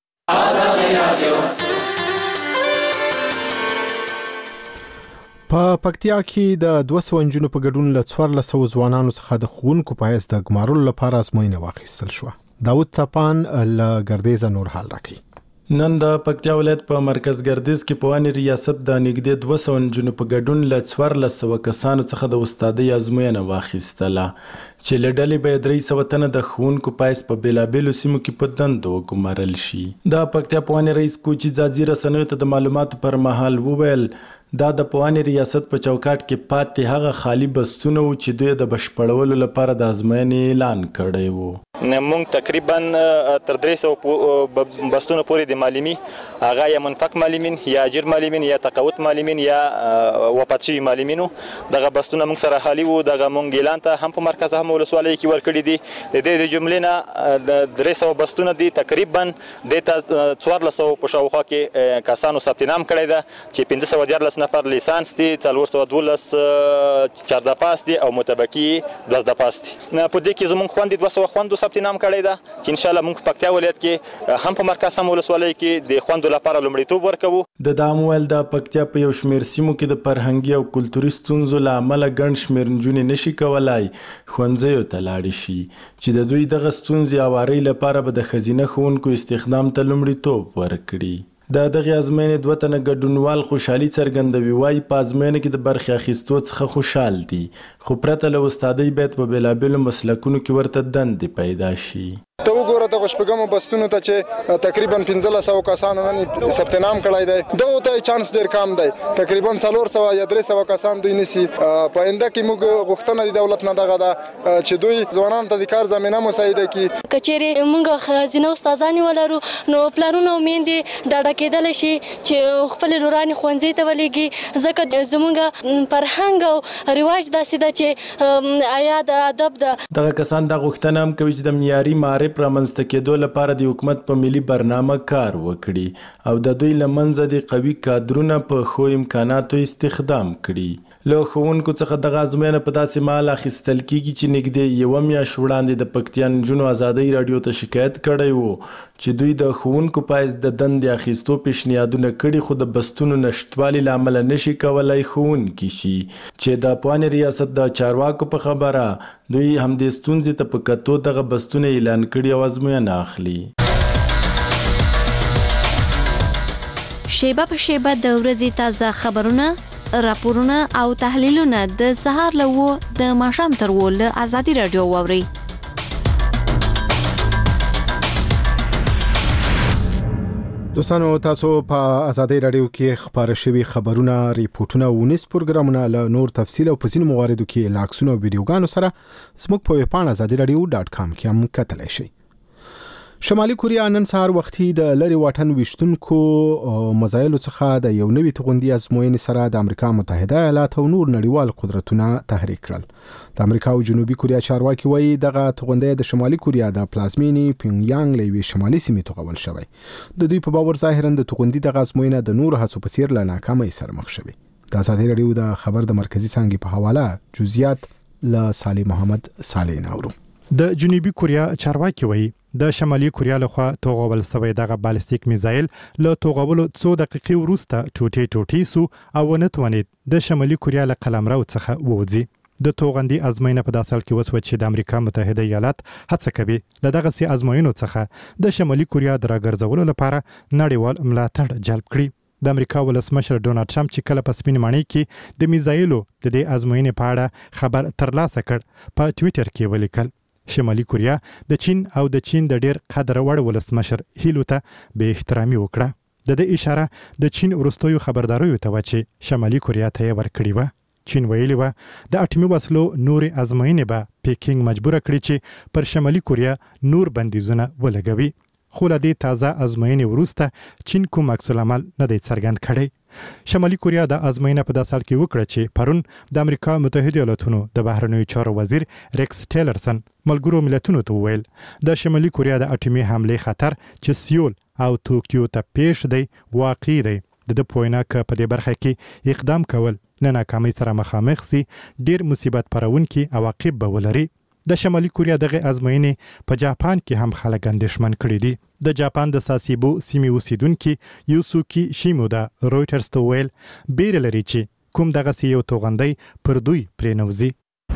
په پکتیا کې د 200 نجونو په ګډون له 1400 ځوانانو څخه د ښوونکو په حیث د ګمارلو لپاره ازموینه واخیستل شوه. داود تپان له ګردیزه نور حال راکوي. نن د پکتیا ولایت په مرکز ګردیز کې په واني ریاست د نږدې 200 نجونو په ګډون له 1400 کسانو څخه د استادۍ ازموینه واخیستله چې له ډلې به 300 تنه د ښوونکو پایس په بېلابېلو سیمو کې په دندو وګمارل شي. د پکتیا په واني رئیس کوچي ځاځي رسنیو ته د معلوماتو پر مهال وویل دا د پواني ریاست په چوکاټ کې پاتې هغه خالی بستونه و چې دوی د بشپړولو لپاره د ازموینې اعلان کړی و. موږ تقریبا تر 300 بستونه پورې د معلمي هغه یا منفق معلمین یا اجر معلمین یا تقاعد معلمین یا وفات شوي معلمینو دغه بستونه موږ سره خالی وو. دغه موږ اعلان ته هم په مرکز هم ولسوالۍ کې ورکړي دي. د دې جملې نه د 300 بستونه دي تقریبا د 1400 په شاوخوا کې کسانو ثبت نام کړی ده چې 514 نفر لیسانس دي، 412 چارده پاس دي او متبقي 12 پاس دي. په دې کې زموږ خوندې 200 خوندو ثبت نام کړی ده چې ان شاء الله موږ په پکتیا ولایت کې هم په مرکز هم ولسوالۍ کې د خوندو لپاره لومړیتوب ورکوو. د دامویل د پکتیا په یو شمېر سیمو کې د فرهنګي او کلتوري ستونزو له امله ګڼ شمېر نجونې نشي کولای ښوونځیو ته لاړې شي چې د دوی دغه ستونزې هوارۍ لپاره به د ښځینه ښوونکو استخدام ته لومړیتوب ورکړي. د دغې ازموینې 2 تنه ګډونوال خوشحالي څرګندوي. وایي په ازموینه کې د برخې اخیستو څخه خوشحال دي، خو پرته له استادۍ باید په بېلابېلو مسلکونو کې ورته دندې پیدا شي. ته وګوره دغه شپږمو بستونو ته چې تقریبا 1500 کسانو نن ثبت نام کړی دی، دغو ته چانس ډېر کم دی. تقریبا 400 یا 300 کسان دوی نیسي. په آینده کې موږ غوښتنه د دولت نه دغه ده چې دوی ځوانانو ته د کار زمینه مساعده کړي. که چېرې موږ ښځینه استادانې ولرو نو پلرونه او میندې ډاډه کېدلی شي چې خپلې لورانې ښوونځي ته ولېږي، ځکه زموږ فرهنګ او رواج داسې ده چې آیا د ادب ده. دغه کسان دا غوښتنه هم کوي چې د معیاري معرف رامنځته کېدو لپاره د حکومت په ملي برنامه کار وکړي او د دوی له منځه د قوي کادرونه په ښو امکاناتو استخدام کړي. له ښوونکو څخه دغه ازموینه په داسې مهال اخیستل کېږي چې نږدې 1 میاشت وړاندې د پکتیا نجونو ازادۍ راډیو ته شکایت کړی و چې دوی د ښوونکو پایس د دندې اخیستو پیشنهادونه کړي خو د بستونو نشتوالي له امله نشي کولی ښوونکي شي چې د افغان ریاست د چارواکو په خبره دوی همدې ستونزې ته په کتو دغه بستونه اعلان کړي او ازموینه اخلي. شیبه په شیبه د ورځې تازه خبرونه، راپورونه او تحلیلونه د سهار له 9 د ماښام تر 10 له ازادي راډیو واورئ. دوستانو تاسو په ازادي راډیو کې خبره شوي خبرونه، ریپورتونه او نس پروګرامونه له نور تفصیل او په ځینو مواردو کې لاکسونه او ویډیوګانو سره زموږ په ویب پاڼه azadiradio.com کې هم کتلی شئ. شمالي کوریا نن سهار وختي د لری واټن ویشتونکو مزایلو څخه د یو نوي توغندي ازموینې سره د امریکا متحده ایالات او نور نړیوال قدرتونه تحریک کړل. د امریکا او جنوبي کوریا چارواکي وایي دغه توغندي د شمالي کوریا د پلازمینې پیونګیانګ له یوې شمالي سیمې توغول شوی. د دوی په باور ظاهرا د توغندي دغه ازموینه د نورو هڅو په څیر له ناکامۍ سره مخ شوی. د ازادي راډیو د خبر د مرکزی څنګه په حواله جزئیات له صالح محمد صالح نورو. د جنوبي کوریا چارواکي وایي د شمالي کوریا لخوا توغول شوی دغه بالستیک میزایل له توغولو 2 دقیقې وروسته ټوټې سو او ونه توانید د شمالي کوریا له قلمرو څخه ووځي. د توغندي ازموینه په داسې حال کې وسوه چې د امریکا متحده ایالات هڅه کوي له دغه سي ازموینو څخه د شمالي کوریا د راګرځولو لپاره نړیوال ملاتړ جلب کړي. د امریکا ولسمشر ډونالد ټرمپ چې کله په سپین ماڼۍ کې د میزایلو د دې ازموینې په اړه خبر ترلاسه کړ په ټویټر کې ولیکل شمالي کوریا د چین او د چین د ډیر قدر وړ ولسمشر هیلو ته به احترامي وکړه. د دې اشاره د چین وروستیو خبرداریو ته و چې شمالي کوریا ته یې ورکړې و. چین ویلي و د اټومي وسلو نور ازموینې به پیکینګ مجبور کړي چې پر شمالي کوریا نور بندیزونه ولګوي. خو له دې تازه ازموینې وروسته چین کوم عکس العمل نه دی څرګند کړی. شمالي کوریا د ازموینه په داسې حال کې وکړه چې پرون د امریکا متحده ایالاتونو د بهرنیو چارو وزیر ریکس ټیلرسن ملګرو ملتونو ته وویل د شمالي کوریا د اټومي حملې خطر چې سیول او توکیو ته پیښ دی واقعي دی. د پوینا ک په دې برخه کې اقدام کول نه ناکامۍ سره مخامخ سي ډیر مصیبت پرونکي عواقب به ولري. د شمالي کوریا دغه ازموینې په جاپان کې هم خلک اندېښمن کړي دي. د جاپان د ساسیبو سیمې اوسیدونکي یوسوکی شیمودا رویټرز ته ویل بیره لري چې کوم دغه یو توغندی پر دوی پرې نوځي.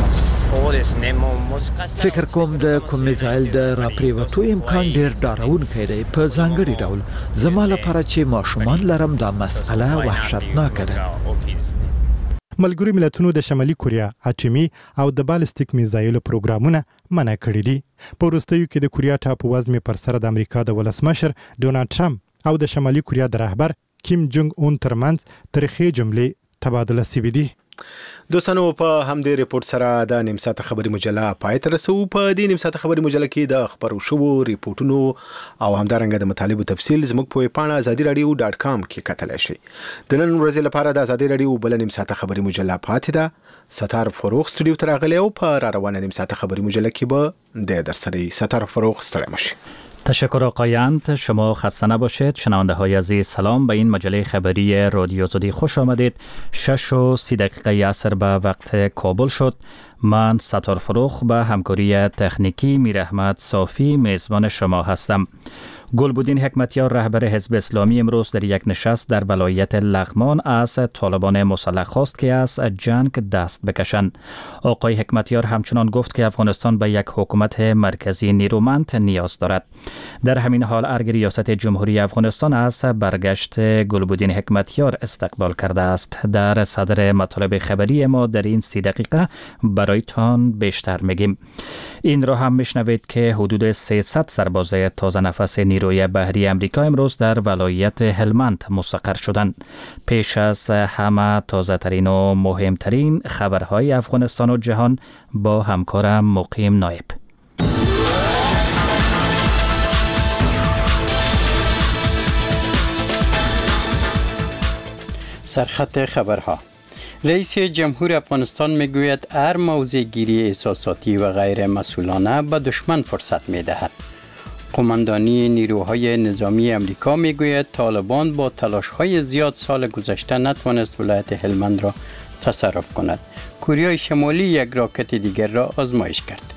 فکر کوم د کوم میزایل د راپریوتو امکان ډیر ډارونکی دی په ځانګړي ډول زما لپاره چې ماشومان لرم دا مسئله وحشتناکه ده. ملګري ملتونو د شمالي کوریا اټومي او د بالستیک میزایل پروګرامونه منع کړي دي. په وروستیو کې د کوریا ټاپووزمې پر سر د امریکا د ولسمشر ډونالد ټرمپ او د شمالي کوریا د رهبر کیم جونګ اون ترمنځ تاریخي جملې تبادله شوې دي. دوستانو په همدې ریپورت سره د نیم ساعته خبري مجله پای ته رسو. په دې نیم ساعته خبري مجله کې د خبرو شوو ریپورتونو او همدارنګه د مطالبو تفصیل زموږ په پاڼه azadiradio.com کې کتلای شئ. د نن ورځې لپاره د ازادي رادیو بل نیم ساعته خبري مجله پاتې ده. ستار فروغ استودیو ته راغلی او په روانه نیم ساعته خبري مجله کې به د درسري ستار فروغ ستړی مشي. تشکر آقایند. شما خسته نباشید. شنونده های عزیز سلام. به این مجله خبری رادیو زودی خوش آمدید. 6:30 عصر به وقت کابل شد. من ستار فروغ به همکاری تکنیکی میر احمد صافی میزبان شما هستم. گلبودین حکمتیار رهبر حزب اسلامی امروز در یک نشست در ولایت لغمان از طالبان مسلح خواست که از جنگ دست بکشند. آقای حکمتیار همچنان گفت که افغانستان به یک حکومت مرکزی نیرومند نیاز دارد. در همین حال ارگ ریاست جمهوری افغانستان از برگشت گلبودین حکمتیار استقبال کرده است. در صدر مطالب خبری ما در این 30 دقیقه برایتان بیشتر میگیم. این را هم میشنوید که حدود 300 سرباز تازه نفس نیروی بحری امریکا امروز در ولایت هلمند مستقر شدند. پیش از همه تازه ترین و مهمترین خبرهای افغانستان و جهان با همکارم مقیم نایب. سرخط خبرها. رئیس جمهور افغانستان میگوید هر موضع گیری احساساتی و غیر مسئولانه به دشمن فرصت میدهد. قماندانی نیروهای نظامی امریکا میگوید طالبان با تلاش‌های زیاد سال گذشته نتوانست ولایت هلمند را تصرف کند. کره شمالی یک راکت دیگر را آزمایش کرد.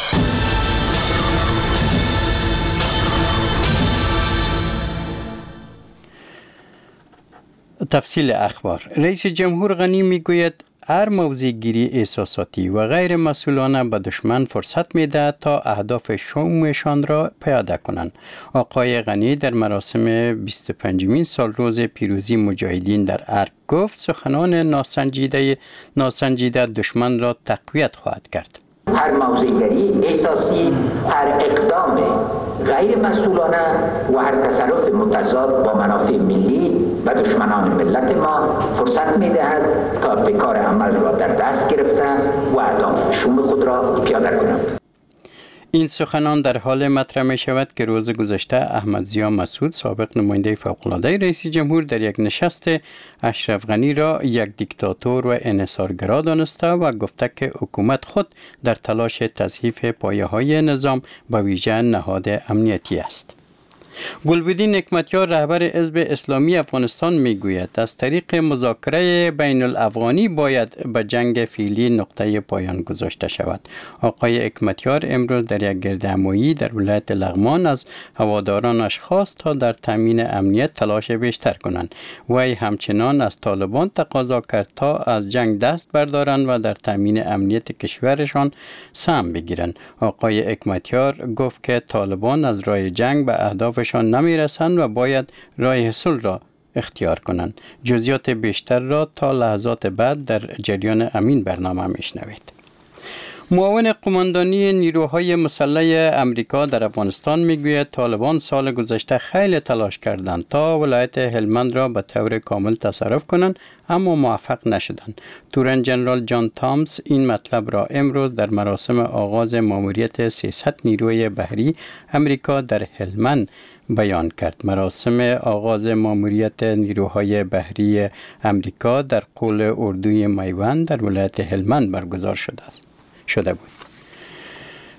تفصیل اخبار. رئیس جمهور غنی میگوید هر موضع گیری احساساتی و غیر مسئولانه به دشمن فرصت میده تا اهداف شومشان را پیاده کنند. آقای غنی در مراسم 25مین سالروز پیروزی مجاهدین در ارگ گفت سخنان ناسنجیده دشمن را تقویت خواهد کرد. هر موضع‌گیری احساسی، هر اقدام غیر مسئولانه و هر تصرف متضاد با منافع ملی و دشمنان ملت ما فرصت می‌دهد تا ابتکار عمل را در دست گرفته و اهداف شوم خود را پیاده کنند. این سخنان در حال مطرح می شود که روز گذشته احمد ضیا مسعود سابق نماینده فوق‌العاده رئیس جمهور در یک نشست اشرف غنی را یک دیکتاتور و انحصارگرا دانسته و گفته که حکومت خود در تلاش تضعیف پایه‌های نظام به ویژه نهاد امنیتی است. گلبودین حکمتیار رهبر حزب اسلامی افغانستان میگوید از طریق مذاکره بین الافغانی باید به جنگ فعلی نقطه پایان گذاشته شود. آقای حکمتیار امروز در یک گردهمایی در ولایت لغمان از هوادارانش خواست تا در تامین امنیت تلاش بیشتر کنند. وی همچنان از طالبان تقاضا کرد تا از جنگ دست بردارند و در تامین امنیت کشورشان سهم بگیرند. آقای حکمتیار گفت که طالبان از راه جنگ به اهدافشان نمیرسند و باید راه صلح را اختیار کنند. جزئیات بیشتر را تا لحظات بعد در جریان امین برنامه میشنوید. معاون قماندانی نیروهای مسلح امریکا در افغانستان میگوید طالبان سال گذشته خیلی تلاش کردند تا ولایت هلمند را به طور کامل تصرف کنند اما موفق نشدند. تورن جنرال جان تامز این مطلب را امروز در مراسم آغاز ماموریت 300 نیروی بحری امریکا در هلمند بیان کرد. مراسم آغاز ماموریت نیروهای بحری امریکا در قول اردوی میوند در ولایت هلمند برگزار شده بود.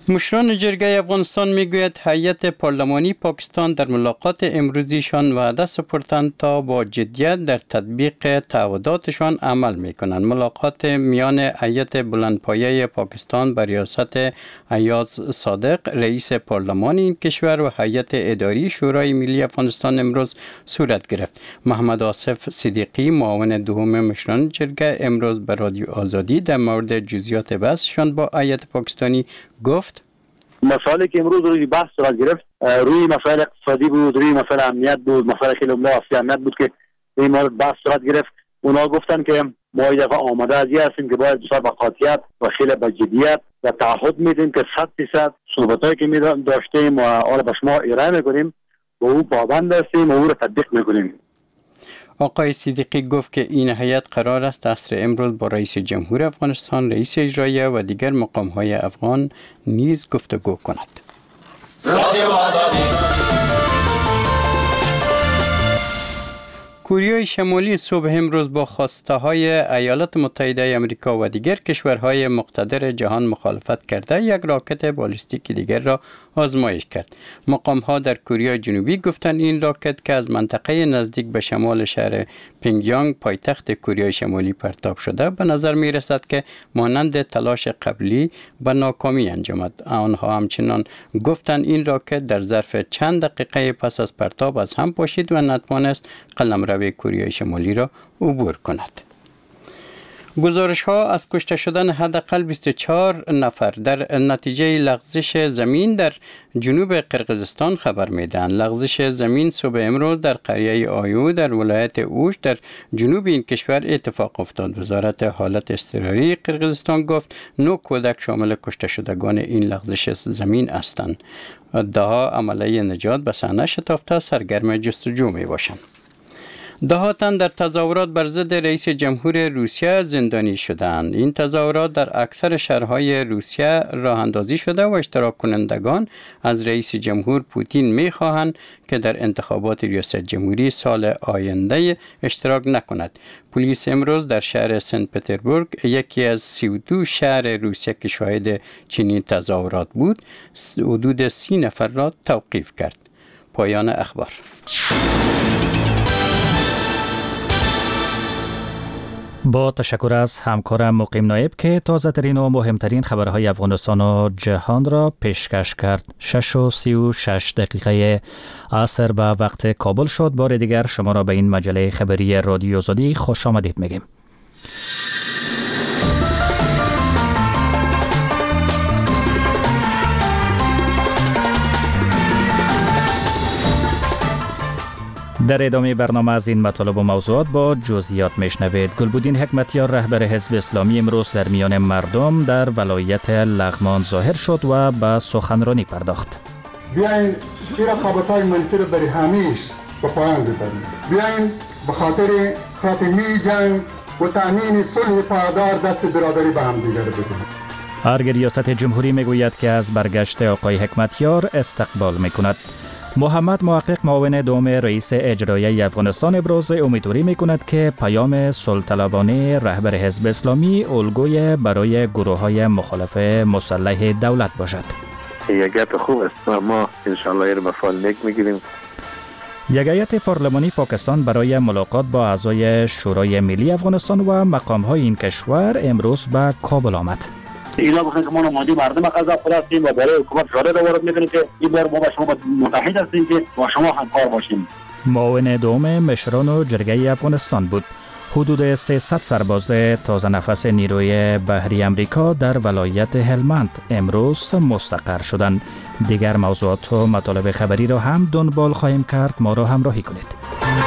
مشران جرگه افغانستان میگوید هیئت پارلمانی پاکستان در ملاقات امروزیشان وعده سپردند تا با جدیت در تطبیق تعهداتشان عمل میکنند. ملاقات میان هیئت بلندپایه پاکستان به ریاست ایاز صادق رئیس پارلمان این کشور و هیئت اداری شورای ملی افغانستان امروز صورت گرفت. محمد آصف صدیقی معاون دوم مشران جرگه امروز به رادیو آزادی در مورد جزئیات بحثشان با هیئت پاکستانی گفت: مسائلی که امروز روی بحث صورت گرفت روی مسائل اقتصادی بود، روی مسائل امنیت بود، مسائل خیلی مناسب امنیت بود که روی مورد بحث صورت گرفت. اونا گفتن که ما این دفعه آماده از این هستیم که باید بسیار با قاطعیت و خیلی با جدیت و تعهد میدیم که 100% صحبتایی که داشتیم و آن به شما ارائه میکنیم و او پابند هستیم و او را تطبیق میکنیم. آقای صدیقی گفت که این هیئت قرار است عصر امروز با رئیس جمهور افغانستان، رئیس اجراییه و دیگر مقام‌های افغان نیز گفتگو کند. کره شمالی صبح امروز با خواسته‌های ایالات متحده آمریکا و دیگر کشورهای مقتدر جهان مخالفت کرده یک راکت بالستیک دیگر را آزمایش کرد. مقام‌ها در کره جنوبی گفتند این راکت که از منطقه نزدیک به شمال شهر پینگیانگ پایتخت کره شمالی پرتاب شده به نظر می‌رسد که مانند تلاش قبلی به ناکامی انجامد. آنها همچنان گفتند این راکت در ظرف چند دقیقه پس از پرتاب از هم پاشید و نتوانست قلمرو کره شمالی را عبور کند. گزارش ها از کشته شدن حداقل 24 نفر در نتیجه لغزش زمین در جنوب قرقیزستان خبر میدهند. لغزش زمین صبح امروز در قریه آیو در ولایت اوش در جنوب این کشور اتفاق افتاد. وزارت حالت اضطراری قرقیزستان گفت 9 کودک شامل کشته شدگان این لغزش زمین هستند. عده‌ها عملیه نجات به صحنه شتافته سرگرم جستجو می باشند. ده تن در تظاهرات بر ضد رئیس جمهور روسیه زندانی شدند. این تظاهرات در اکثر شهرهای روسیه راه اندازی شده و اشتراک کنندگان از رئیس جمهور پوتین می‌خواهند که در انتخابات ریاست جمهوری سال آینده اشتراک نکند. پلیس امروز در شهر سنت پترزبورگ، یکی از 32 شهر روسیه که شاهد چنین تظاهرات بود، حدود 30 نفر را توقیف کرد. پایان اخبار. با تشکر از همکارم مقیم نایب که تازه ترین و مهمترین خبرهای افغانستان و جهان را پیشکش کرد. 6:36 دقیقه عصر به وقت کابل شد. بار دیگر شما را به این مجله خبری رادیو آزادی خوش آمدید میگیم. در ادامه برنامه از این مطالب و موضوعات با جزئیات میشنوید. گلبودین حکمتیار رهبر حزب اسلامی امروز در میان مردم در ولایت لغمان ظاهر شد و به سخنرانی پرداخت. بیاین این رقابت‌های منفی را برای همیشه به پایان ببریم. بیاین به خاطر خاتمه جنگ و تامین صلح پایدار دست برادری به هم دیگر بدهیم. ارگ ریاست جمهوری میگوید که از برگشت آقای حکمتیار استقبال میکند. محمد محقق معاون دوم رئیس اجرایی افغانستان ابراز امیدواری میکند که پیام صلح‌طلبانه رهبر حزب اسلامی الگوی برای گروه‌های مخالف مسلح دولت باشد. یک گپ خوب است و ما انشالله این به فعال میگیریم. یک هیئت پارلمانی پاکستان برای ملاقات با اعضای شورای ملی افغانستان و مقام‌های این کشور امروز به کابل آمد. اینا بخواهیم که ما نماینده مردم قضا خود هستیم و برای حکومت شورای را وارد میکنیم که این بار ما با شما متحد هستیم که با شما همکار باشیم. معاون دوم مشران و جرگه افغانستان بود. حدود 300 سرباز تازه نفس نیروی بحری امریکا در ولایت هلمند امروز مستقر شدند. دیگر موضوعات و مطالب خبری را هم دنبال خواهیم کرد. ما را همراهی کنید.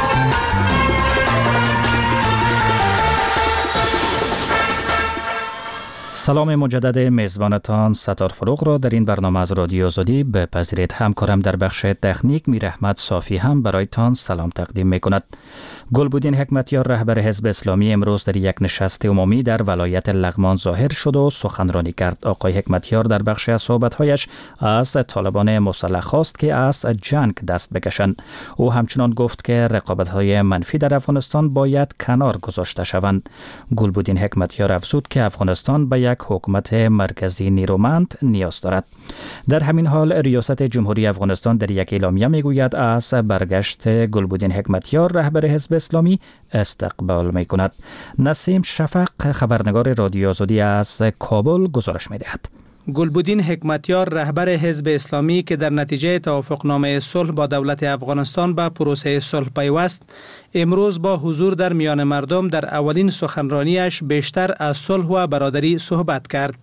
سلام مجدد میزبانتان ستار فروغ را در این برنامه از رادیو آزادی بپذیرید. همکارم در بخش تکنیک میر احمد صافی هم برایتان سلام تقدیم میکند. گلبودین حکمتیار رهبر حزب اسلامی امروز در یک نشست عمومی در ولایت لغمان ظاهر شد و سخنرانی کرد. آقای حکمتیار در بخش از صحبت‌هایش از طالبان مسلح خواست که از جنگ دست بکشند. او همچنان گفت که رقابت‌های منفی در افغانستان باید کنار گذاشته شوند. گلبودین حکمتیار افزود که افغانستان به یک یک حکومت مرکزی نیرومند نیاز دارد. در همین حال ریاست جمهوری افغانستان در یک اعلامیه میگوید از برگشت گلبدین حکمتیار رهبر حزب اسلامی استقبال میکند. نسیم شفق خبرنگار رادیو آزادی از کابل گزارش میدهد. گلبدین حکمتیار رهبر حزب اسلامی که در نتیجه توافقنامه صلح با دولت افغانستان به پروسه صلح پیوست، امروز با حضور در میان مردم در اولین سخنرانیش بیشتر از صلح و برادری صحبت کرد.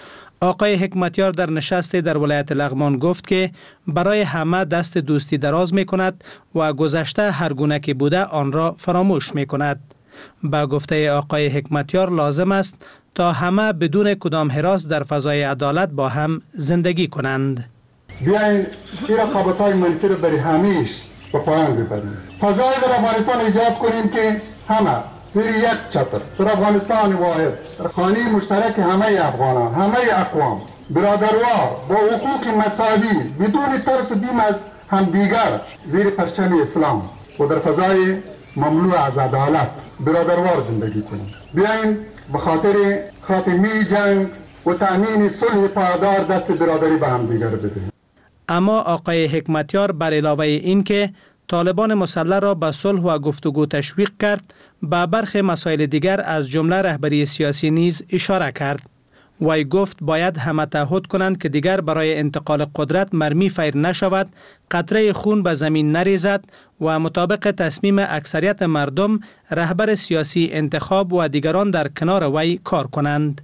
آقای حکمتیار در نشستی در ولایت لغمان گفت که برای همه دست دوستی دراز می کند و گذشته هر گونه که بوده آن را فراموش می کند. با گفته آقای حکمتیار لازم است تا همه بدون کدام هراس در فضای عدالت با هم زندگی کنند. بیاین این رقابت‌های منفی را برای همیشه به پایان ببریم. فضای در افغانستان ایجاد کنیم که همه زیر یک چتر در افغانستان واحد خانه مشترک همه افغانان، همه اقوام برادروار با حقوق مساوی بدون ترس و بیم از همدیگر زیر پرچم اسلام و در فضای مملو از عدالت برادروار زندگی کنیم. بیاین به خاطر خاتمه جنگ و تأمین صلح پایدار دست برادری به هم دیگر بدهیم. اما آقای حکمتیار بر علاوه این که طالبان مسلح را به صلح و گفتگو تشویق کرد، به برخی مسائل دیگر از جمله رهبری سیاسی نیز اشاره کرد. وی گفت باید همه تعهد کنند که دیگر برای انتقال قدرت مرمی فیر نشود، قطره خون به زمین نریزد و مطابق تصمیم اکثریت مردم رهبر سیاسی انتخاب و دیگران در کنار وی کار کنند.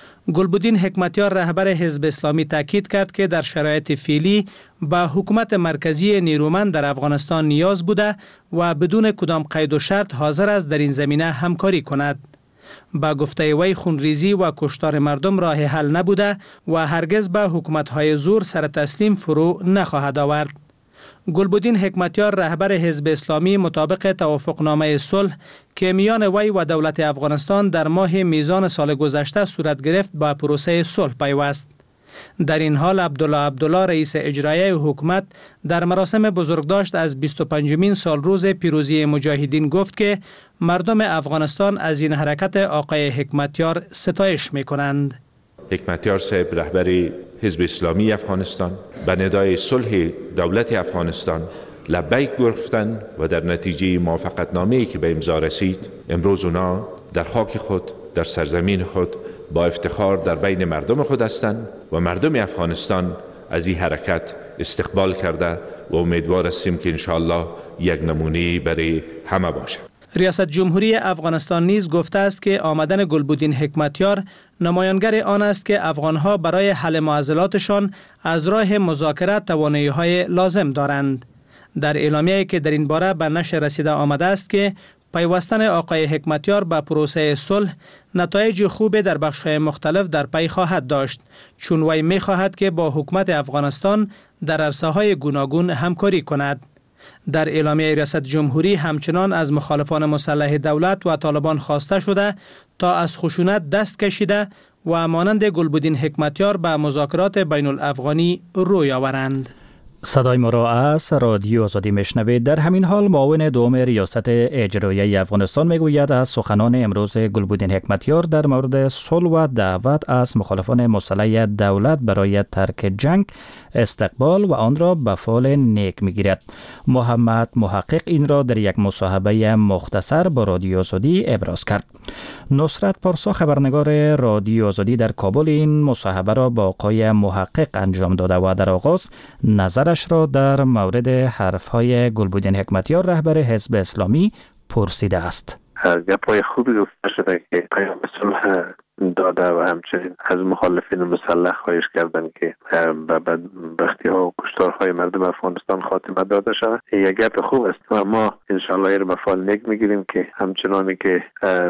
گلبدین حکمتیار رهبر حزب اسلامی تاکید کرد که در شرایط فعلی به حکومت مرکزی نیرومند در افغانستان نیاز بوده و بدون کدام قید و شرط حاضر است در این زمینه همکاری کند. با گفته وی خونریزی و کشتار مردم راه حل نبوده و هرگز به حکومت‌های زور سر تسلیم فرو نخواهد آورد. گلبدین حکمتیار رهبر حزب اسلامی مطابق توافقنامه صلح که میان وی و دولت افغانستان در ماه میزان سال گذشته صورت گرفت با پروسه صلح پیوست. در این حال عبدالله رئیس اجرایی حکومت در مراسم بزرگداشت از 25مین سال روز پیروزی مجاهدین گفت که مردم افغانستان از این حرکت آقای حکمتیار ستایش می‌کنند. حکمتیار صاحب رهبر حزب اسلامی افغانستان به ندای صلح دولت افغانستان لبیک گفتند و در نتیجه موافقتنامه‌ای که به امضا رسید امروز اونا در خاک خود در سرزمین خود با افتخار در بین مردم خود هستند و مردم افغانستان از این حرکت استقبال کرده و امیدوار هستیم که انشاءالله یک نمونه برای همه باشه. ریاست جمهوری افغانستان نیز گفته است که آمدن گلبدین حکمتیار نمایانگر آن است که افغانها برای حل معضلاتشان از راه مذاکره توانایی‌های لازم دارند. در اعلامیه‌ای که در این باره به نشر رسیده آمده است که پیوستن آقای حکمتیار به پروسه صلح نتایج خوب در بخش‌های مختلف در پی خواهد داشت، چون وی می‌خواهد که با حکومت افغانستان در عرصه‌های گوناگون همکاری کند. در اعلامیه ریاست جمهوری همچنان از مخالفان مسلح دولت و طالبان خواسته شده تا از خشونت دست کشیده و مانند گلبدین حکمتیار به مذاکرات بین الافغانی روی آورند. صدای ما را از رادیو آزادی میشنوید. در همین حال معاون دوم ریاست اجرایی افغانستان میگوید از سخنان امروز گلبدین حکمتیار در مورد صلح و دعوت از مخالفان مسلح دولت برای ترک جنگ استقبال و آن را به فال نیک میگیرد. محمد محقق این را در یک مصاحبه مختصر با رادیو آزادی ابراز کرد. نصرت پارسا خبرنگار رادیو آزادی در کابل این مصاحبه را با آقای محقق انجام داده و در آغاز نظرش را در مورد حرفهای گلبدین حکمتیار رهبر حزب اسلامی پرسیده است. گپای خوبی گفته شده که پیام صلح داده و همچنین از مخالفین مسلح خواهش کردن که به بدبختی ها و کشتارهای مردم افغانستان خاتمه داده شود. یک گپ خوب است و ما انشاءالله این به فال نیک میگیریم که همچنانی که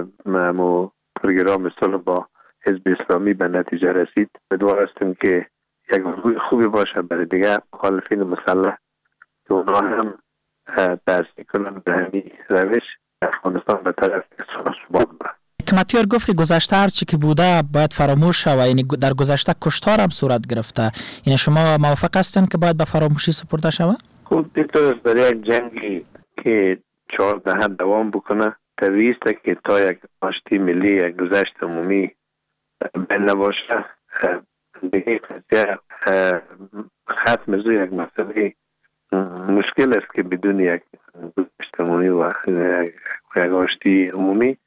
ما پروگرام صلح با حزب اسلامی به نتیجه رسید، امیدوار هستیم که یک خوبی باشه برای دیگر مخالفین مسلح که اونا هم دست کنند به همین روش افغانستان به طرف صلح ثبات برد. حکمتیار گفت که گذشته هر چی که بوده باید فراموش شود، یعنی در گذشته کشتار هم صورت گرفته. یعنی شما موافق هستین که باید به فراموشی سپرده شود؟ خب دیگه در یک جنگی که 4 دهه دوام بکنه طبیعی است که تا یک آشتی ملی، یک گذشت عمومی نباشه دیگه قضیه ختم زو یک مسئله مشکل است که بدون یک اجتماعی و یک آشتی عمومی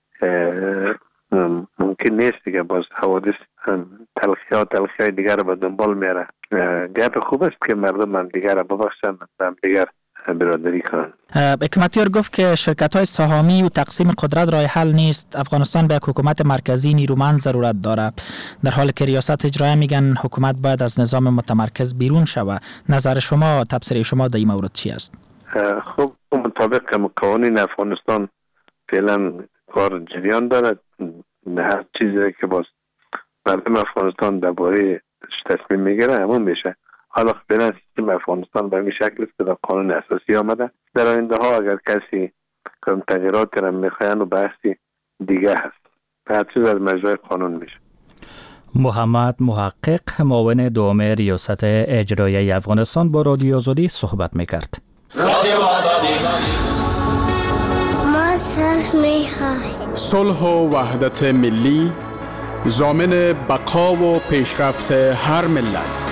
ممکن نیست دیگه. باز حوادث تلخی دیگر به دنبال میره. گپ خوب است که مردم هم دیگر ببخشن، هم دیگر برادری کنن. حکمتیار گفت که شرکت‌های سهامی و تقسیم قدرت راه حل نیست. افغانستان به حکومت مرکزی نیرومند ضرورت داره، در حالی که ریاست اجرایی میگن حکومت باید از نظام متمرکز بیرون شود. نظر شما، تبصره شما در این مورد چی است؟ خب مطابق قوانین افغانستان فعلا کار جریان دارد. هر چیزی که باز مردم افغانستان درباره تصمیم میگیره همون میشه. حالا فعلا سیستم افغانستان به این شکل است که در قانون اساسی آمده. در آینده ها اگر کسی تغییرات کنه میخواین و بحثی دیگه هست. هر چیز از مجرای قانون میشه. محمد محقق، معاون دوم ریاست اجرایی افغانستان، با رادیو آزادی صحبت میکرد. رادیو آزادی. ما صلح و وحدت ملی ضامن بقا و پیشرفت هر ملت.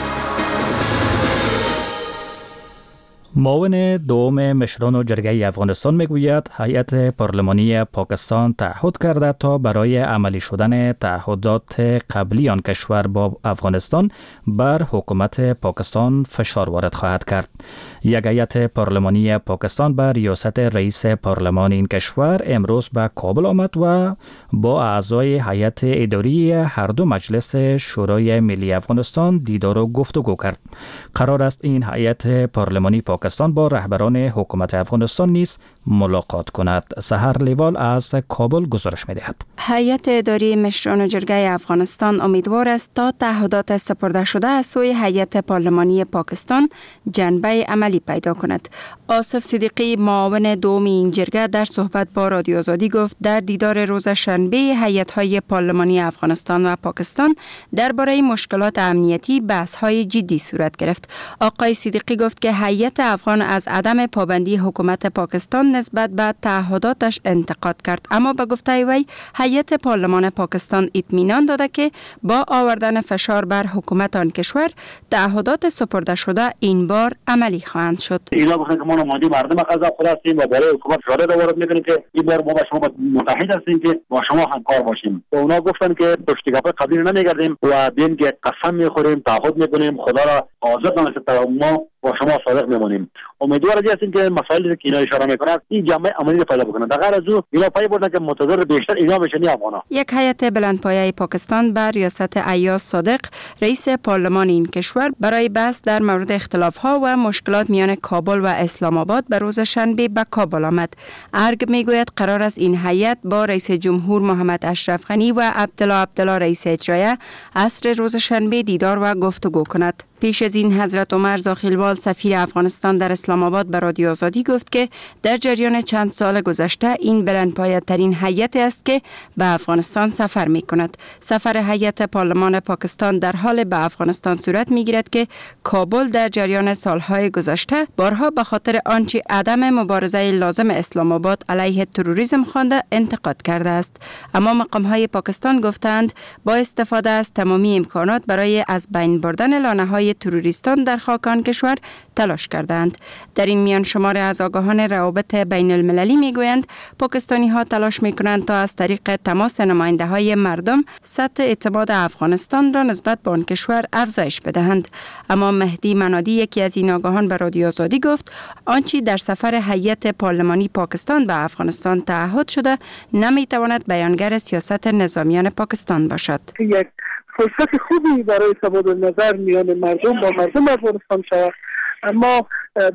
معاون دوم مشران و جرگه افغانستان میگوید هیئت پارلمانی پاکستان تعهد کرده تا برای عملی شدن تعهدات قبلی آن کشور با افغانستان بر حکومت پاکستان فشار وارد خواهد کرد. یک هیئت پارلمانی پاکستان به ریاست رئیس پارلمان این کشور امروز به کابل آمد و با اعضای هیئت اداری هر دو مجلس شورای ملی افغانستان دیدار و گفتگو کرد. قرار است این هیئت پارلمانی پاکستان با رهبران حکومت افغانستان نیز ملاقات کند. سحر لیوال از کابل گزارش می‌دهد. هیئت اداری مشران و جرگه افغانستان امیدوار است تا تعهدات سپرده شده از سوی هیئت پارلمانی پاکستان جنبه عملی پیدا کند. آصف صدیقی، معاون دوم این جرگه، در صحبت با رادیو آزادی گفت در دیدار روز شنبه هیئت‌های پارلمانی افغانستان و پاکستان درباره مشکلات امنیتی بحث‌های جدی صورت گرفت. آقای صدیقی گفت که هیئت افغان از عدم پابندی حکومت پاکستان نسبت به تعهداتش انتقاد کرد، اما به گفته وی هیئت پارلمان پاکستان اطمینان داده که با آوردن فشار بر حکومت آن کشور تعهدات سپرده شده این بار عملی خواهند شد. اینا بخواهند که ما نماینده مردم قضا خود هستیم و برای حکومت شورای وارد میکنیم که این بار ما با شما متحد هستیم که با شما همکار باشیم. و اونا گفتن که پشتگاه قبلی نمیگردیم و بین که قسم میخوریم، تعهد میکنیم، خدا را آزاد نمیشه، ما با شما صادق میمونیم. امیدوار هستیم که مسائلی که اینا اشاره میکنند این جامعه عملی پیدا بکنند. در غیر از او اینا پای بردن که متضرر بیشتر اینا بشن افغانا. یک هیئت بلندپایه پاکستان بر ریاست ایاز صادق، رئیس پارلمان این کشور، برای بحث در مورد اختلاف‌ها و مشکلات میان کابل و اسلام آباد به روز شنبه به کابل آمد. ارگ میگوید قرار است این هیئت با رئیس جمهور محمد اشرف غنی و عبدالله رئیس اجرایی عصر روز شنبه دیدار و گفتگو کند. پیش از این حضرت عمر زاخیلوال، سفیر افغانستان در اسلام آباد، به رادیو آزادی گفت که در جریان چند سال گذشته این بلندپایه ترین هیئت است که به افغانستان سفر می کند. سفر هیئت پارلمان پاکستان در حال به افغانستان صورت می گیرد که کابل در جریان سالهای گذشته بارها به خاطر آنچه عدم مبارزه لازم اسلام آباد علیه تروریسم خوانده انتقاد کرده است. اما مقام های پاکستان گفتند با استفاده از تمامی امکانات برای از بین بردن لانه های تروریستان در خاک آن کشور تلاش کردند. در این میان شمار از آگاهان روابط بین المللی میگویند پاکستانی ها تلاش میکنند تا از طریق تماس نماینده های مردم سطح اعتماد افغانستان را نسبت به آن کشور افزایش بدهند. اما مهدی منادی، یکی از این آگاهان، به رادیو آزادی گفت آنچه در سفر هیئت پارلمانی پاکستان به افغانستان تعهد شده نمیتواند بیانگر سیاست نظامیان پاکستان باشد. یک فرصت خوبی برای تبادل نظر میان مردم با مردم افغانستان شود، اما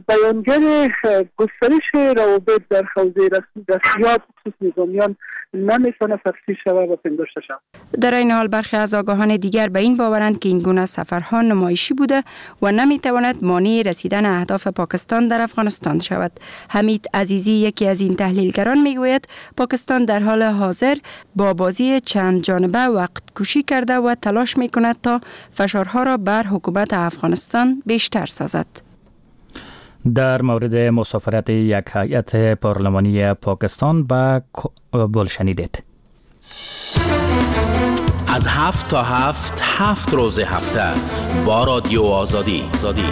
بیانگر گسترش روابط در حوزه رسمیات خصوص نظامیان نمیتونه تفسیر شود و پنداشته شود. در این حال برخی از آگاهان دیگر به این باورند که این گونه سفرها نمایشی بوده و نمیتواند مانع رسیدن اهداف پاکستان در افغانستان شود. حمید عزیزی، یکی از این تحلیلگران، میگوید پاکستان در حال حاضر با بازی چند جانبه وقت کشی کرده و تلاش میکند تا فشارها را بر حکومت افغانستان بیشتر سازد. در مورد مسافرت یک هیئت پارلمانی پاکستان به کابل شنیدید. از 7 تا 7 روز هفته با رادیو آزادی.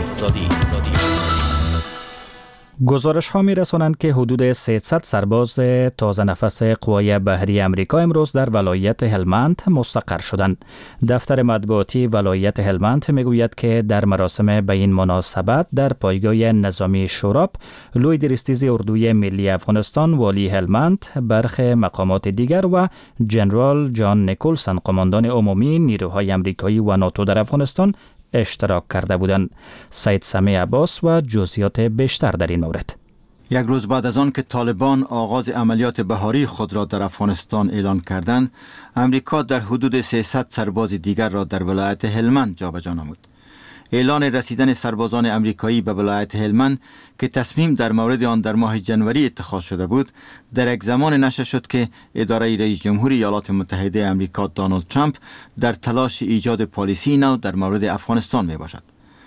گزارش ها می رسانند که حدود 300 سرباز تازه نفس قوای بحری امریکا امروز در ولایت هلمند مستقر شدند. دفتر مطبوعاتی ولایت هلمند می گوید که در مراسم به این مناسبت در پایگاه نظامی شوراب، لوی درستیز اردوی ملی افغانستان، والی هلمند، برخی مقامات دیگر و جنرال جان نیکولسن، قماندان عمومی نیروهای امریکایی و ناتو در افغانستان اشتراک کرده بودند. سید سمیع عباس و جزئیات بیشتر در این مورد. یک روز بعد از آن که طالبان آغاز عملیات بهاری خود را در افغانستان اعلان کردند، امریکا در حدود 300 سرباز دیگر را در ولایت هلمند جابجا نمود. اعلان رسیدن سربازان امریکایی به ولایت هلمند که تصمیم در مورد آن در ماه جنوری اتخاذ شده بود، در یک زمان نشر شد که اداره رئیس جمهور ایالات متحده امریکا دونالد ترامپ در تلاش ایجاد پالیسی نو در مورد افغانستان می باشد.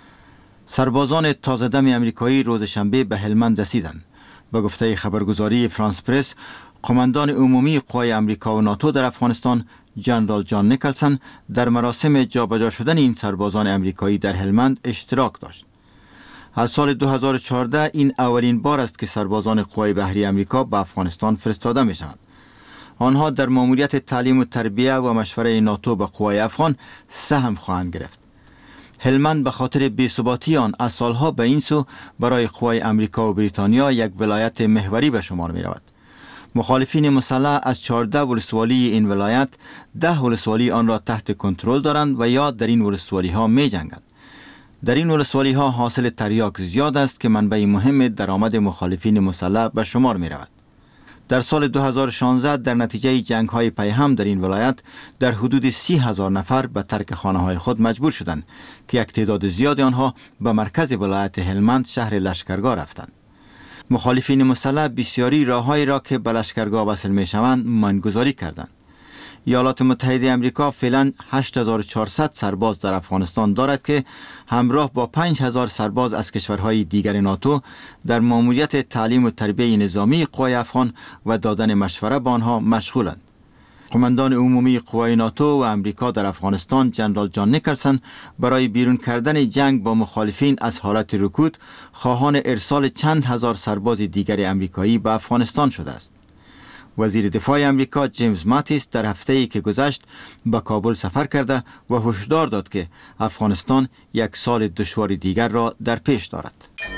سربازان تازه دم امریکایی روز شنبه به هلمند رسیدند. به گفته خبرگزاری فرانس پرس، قماندان عمومی قوای امریکا و ناتو در افغانستان جنرال جان نیکلسن در مراسم جابجا شدن این سربازان امریکایی در هلمند اشتراک داشت. از سال 2014 این اولین بار است که سربازان قوای بحری امریکا به افغانستان فرستاده می شوند. آنها در ماموریت تعلیم و تربیه و مشوره ناتو به قوای افغان سهم خواهند گرفت. هلمند به خاطر بی‌ثباتی آن از سالها به این سو برای قوای امریکا و بریتانیا یک ولایت محوری به شمار می رود. مخالفین مسلح از 14 ولسوالی این ولایت 10 ولسوالی آن را تحت کنترل دارند و یا در این ولسوالی ها می جنگند. در این ولسوالی ها حاصل تریاک زیاد است که منبع مهم درآمد مخالفین مسلح به شمار می رود. در سال 2016 در نتیجه جنگ های پیهم در این ولایت در حدود 30,000 نفر به ترک خانه های خود مجبور شدند که یک تعداد زیاد آنها به مرکز ولایت هلمند شهر لشکرگاه رفتند. مخالفین مسلح بسیاری راههایی را که به لشکرگاه وصل می شوند منگذاری کردند. ایالات متحده امریکا فعلا 8400 سرباز در افغانستان دارد که همراه با 5000 سرباز از کشورهای دیگر ناتو در ماموریت تعلیم و تربیه نظامی قوای افغان و دادن مشوره به آنها مشغولند. قماندان عمومی قوای ناتو و امریکا در افغانستان جنرال جان نیکلسن برای بیرون کردن جنگ با مخالفین از حالت رکود خواهان ارسال چند هزار سرباز دیگر امریکایی به افغانستان شده است. وزیر دفاع امریکا جیمز ماتیس در هفته‌ای که گذشت به کابل سفر کرده و هشدار داد که افغانستان یک سال دشوار دیگر را در پیش دارد.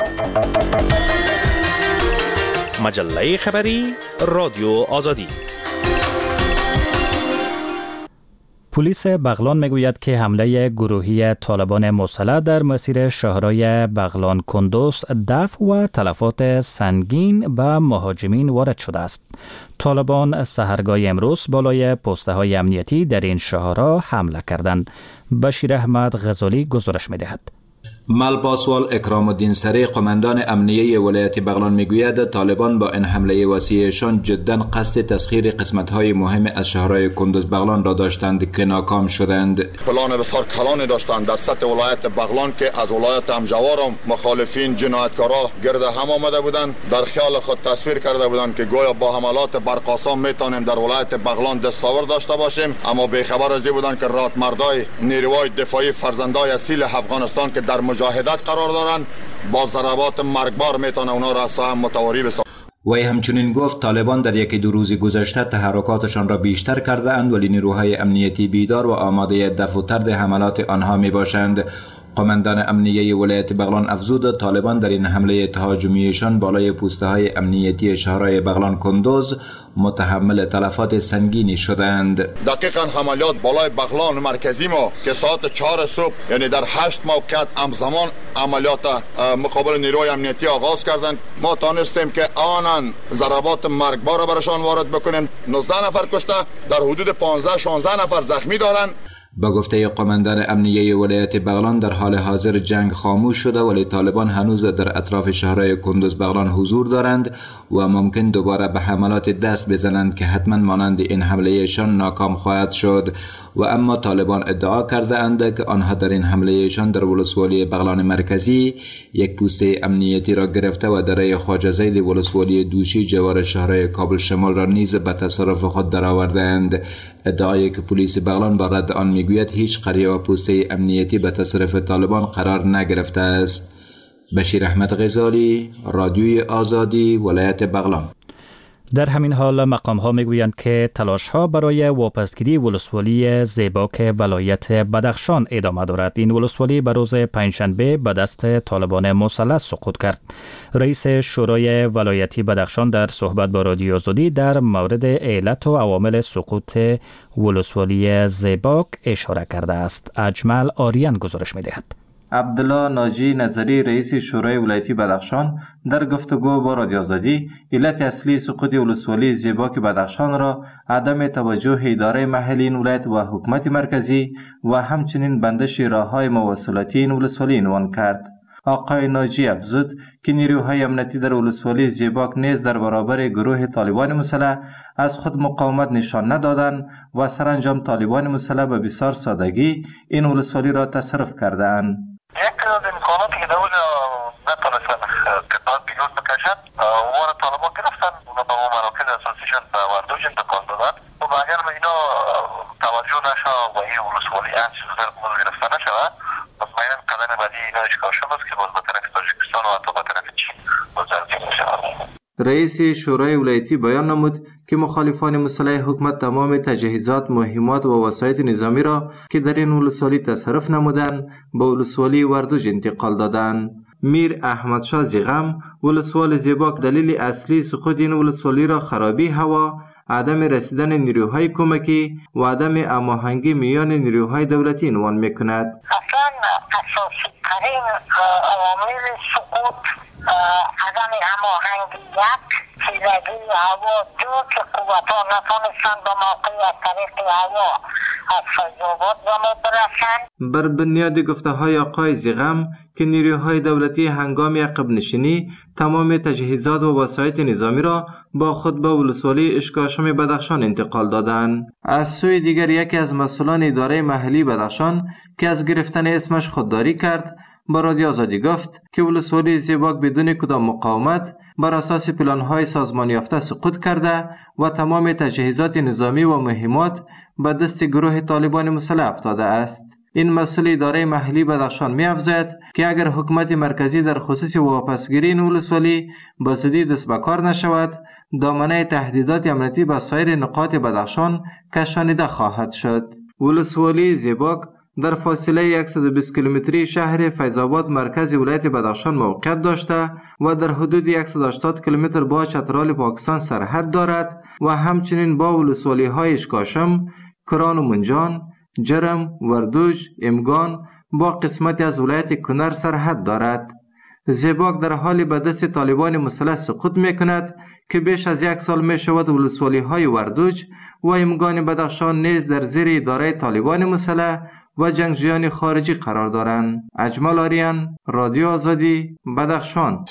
مجله خبری رادیو آزادی. پلیس بغلان میگوید که حمله گروهی طالبان مسلح در مسیر شهرهای بغلان کندوز دفع و تلفات سنگین به مهاجمین وارد شده است. طالبان سحرگاه امروز بالای پسته های امنیتی در این شهرها حمله کردند. بشیر احمد غزالی گزارش میدهد. ملپاسوال اکرام الدین سری قماندان امنیه ولایت بغلان میگوید طالبان با این حمله وسیعشان جدا قصد تسخیر قسمت‌های مهم از شهرهای کندوز بغلان را داشتند که ناکام شدند. پلان بسیار کلانی داشتند در سطح ولایت بغلان که از ولایت همجوار مخالفین جنایتکارا گرد هم آمده بودند. در خیال خود تصویر کرده بودند که گویا با حملات برقاسا میتونیم در ولایت بغلان دستاورد داشته باشیم، اما بی‌خبر از این بودند که رادمردای نیروهای دفاعی فرزندای اصیل افغانستان که در مجاهدت قرار دارند با ضربات مرگبار میتونه اونا را سهم متواری بسازند. وی همچنین گفت طالبان در یکی دو روز گذشته تحرکاتشان را بیشتر کرده اند ولی نیروهای امنیتی بیدار و آماده دفع و طرد حملات آنها می باشند. قماندان امنیه ولایت بغلان افزود طالبان در این حمله تهاجمیشان بالای پوسته های امنیتی شهرهای بغلان کندوز متحمل تلفات سنگینی شدند. دقیقاً حملات بالای بغلان مرکزی ما که ساعت 4 صبح یعنی در 8 موقعیت همزمان عملیات مقابل نیروی امنیتی آغاز کردند. ما تانستیم که آنن ضربات مرگبار برشان وارد بکنیم. 19 نفر کشته، در حدود 15-16 نفر زخمی دارند. با گفته قماندان امنیه ولایت بغلان در حال حاضر جنگ خاموش شده ولی طالبان هنوز در اطراف شهرهای کندوز بغلان حضور دارند و ممکن دوباره به حملات دست بزنند که حتما مانند این حملهشان ناکام خواهد شد و اما طالبان ادعا کرده اند که آنها در این حملهشان در ولسوالی بغلان مرکزی یک پوسته امنیتی را گرفته و دره خواجه زید ولسوالی دوشی جوار شهرهای کابل شمال را نیز به تصرف خود درآوردند. ادعایی که پلیس بغلان با رد آن میگوید هیچ قریه و پوسته امنیتی به تصرف طالبان قرار نگرفته است. بشیر احمد غزالی، رادیوی آزادی، ولایت بغلان. در همین حال مقام ها میگویند که تلاش ها برای واپسگیری ولسوالی زیباک ولایت بدخشان ادامه دارد. این ولسوالی به روز پنجشنبه به دست طالبان مسلح سقوط کرد. رئیس شورای ولایتی بدخشان در صحبت با رادیو آزادی در مورد علت و عوامل سقوط ولسوالی زیباک اشاره کرده است. اجمل آریان گزارش می‌دهد. عبدالله ناجی نظری رئیس شورای ولایتی بدخشان در گفتگو با رادیو آزادی علت اصلی سقوط ولسوالی زیباک بدخشان را عدم توجه اداره محلی این ولایت و حکومت مرکزی و همچنین بندش راههای مواصلاتی این ولسوالی عنوان کرد. آقای ناجی افزود که نیروهای امنیتی در ولسوالی زیباک نیز در برابر گروه طالبان مسلح از خود مقاومت نشان ندادند و سرانجام طالبان مسلح به بسیار سادگی این ولسوالی را تصرف کردند. یک از امکاناتی که دولت نتونستن قطعات پیروز بکشن وان طالبان گرفتن اونا به مراکز اساسیشان به وردوج انتقال دادن و اگر به اینا توجه نشه و این ولسوالی هرچی زودتر گرفته نشه مطمئنا قدم بعدی اینا اشکاشون است که باز به طرف تاجیکستان و حتی به طرف چین بازرگی میشه. رئیس شورای ولایتی بیان نمود که مخالفان مسلح حکومت تمام تجهیزات، مهمات و وسایل نظامی را که در این ولسوالی تصرف نمودند به ولسوالی وردوج انتقال دادند. میر احمد شاه زیغم ولسوال زیباک دلیل اصلی سقوط این ولسوالی را خرابی هوا، عدم رسیدن نیروهای کمکی و عدم هماهنگی میان نیروهای دولتی عنوان میکند. اصلا اساسی ترین عوامل سقوط عدم هماهنگیت، خیزگی هوا، دو که قوت‌ها نتونستند به موقع از طریق هوا از فیض‌آباد جمع برسند. بر بنیاد گفته‌های آقای زیغم که نیروهای دولتی هنگام عقب نشینی تمام تجهیزات و وسایل نظامی را با خود به ولسوالی اشکاشم بدخشان انتقال دادند. از سوی دیگر یکی از مسئولان اداره محلی بدخشان که از گرفتن اسمش خودداری کرد با رادیو آزادی گفت که ولسوالی زیباک بدون کدام مقاومت بر اساس پلان‌های سازمان یافته سقوط کرده و تمام تجهیزات نظامی و مهمات به دست گروه طالبان مسلح افتاده است. این مسئله اداره محلی بدخشان می‌افزاید که اگر حکومت مرکزی در خصوص واپسگیری این ولسوالی به زودی دست به کار نشود، دامنه تهدیدات امنیتی به سایر نقاط بدخشان کشانیده خواهد شد. ولسوالی زیباک در فاصله 120 کیلومتری شهر فیض‌آباد مرکز ولایت بدخشان موقعیت داشته و در حدود 180 کیلومتر با چترال پاکستان سرحد دارد و همچنین با ولسوالی‌های اشکاشم، کران و منجان، جرم، وردوج، امگان با قسمتی از ولایت کنر سرحد دارد. زیباک در حال به دست طالبان مسلح سقوط میکند که بیش از 1 سال می شود ولسوالی‌های وردوج و امگان بدخشان نیز در زیر اداره طالبان مسلح و جنگجویان خارجی قرار دارند. اجمل آریان، رادیو آزادی، بدخشان.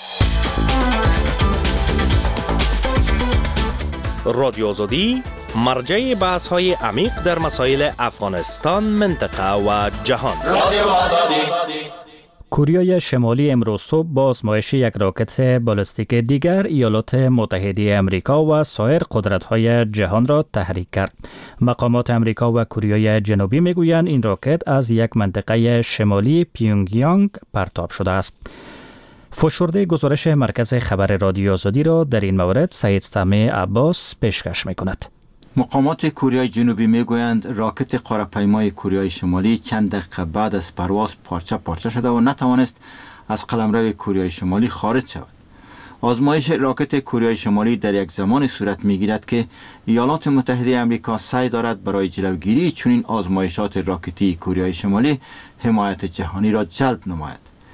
رادیو آزادی مرجع بحث‌های عمیق در مسائل افغانستان، منطقه و جهان. رادیو آزادی. کره شمالی امروز صبح با آزمایش یک راکت بالستیک دیگر ایالات متحده امریکا و سایر قدرت‌های جهان را تحریک کرد. مقامات امریکا و کره جنوبی میگویند این راکت از یک منطقه شمالی پیونگیانگ پرتاب شده است. فشرده گزارش مرکز خبر رادیو آزادی را در این مورد سید سمی عباس پیشکش می‌کند. مقامات کره جنوبی میگویند راکت قاره‌پیمای کره شمالی چند دقیقه بعد از پرواز پارچه شده و نتوانست از قلمرو کره شمالی خارج شود. آزمایش راکت کره شمالی در یک زمان صورت میگیرد که ایالات متحده آمریکا سعی دارد برای جلوگیری چنین آزمایشات راکتی کره شمالی حمایت جهانی را جلب نماید.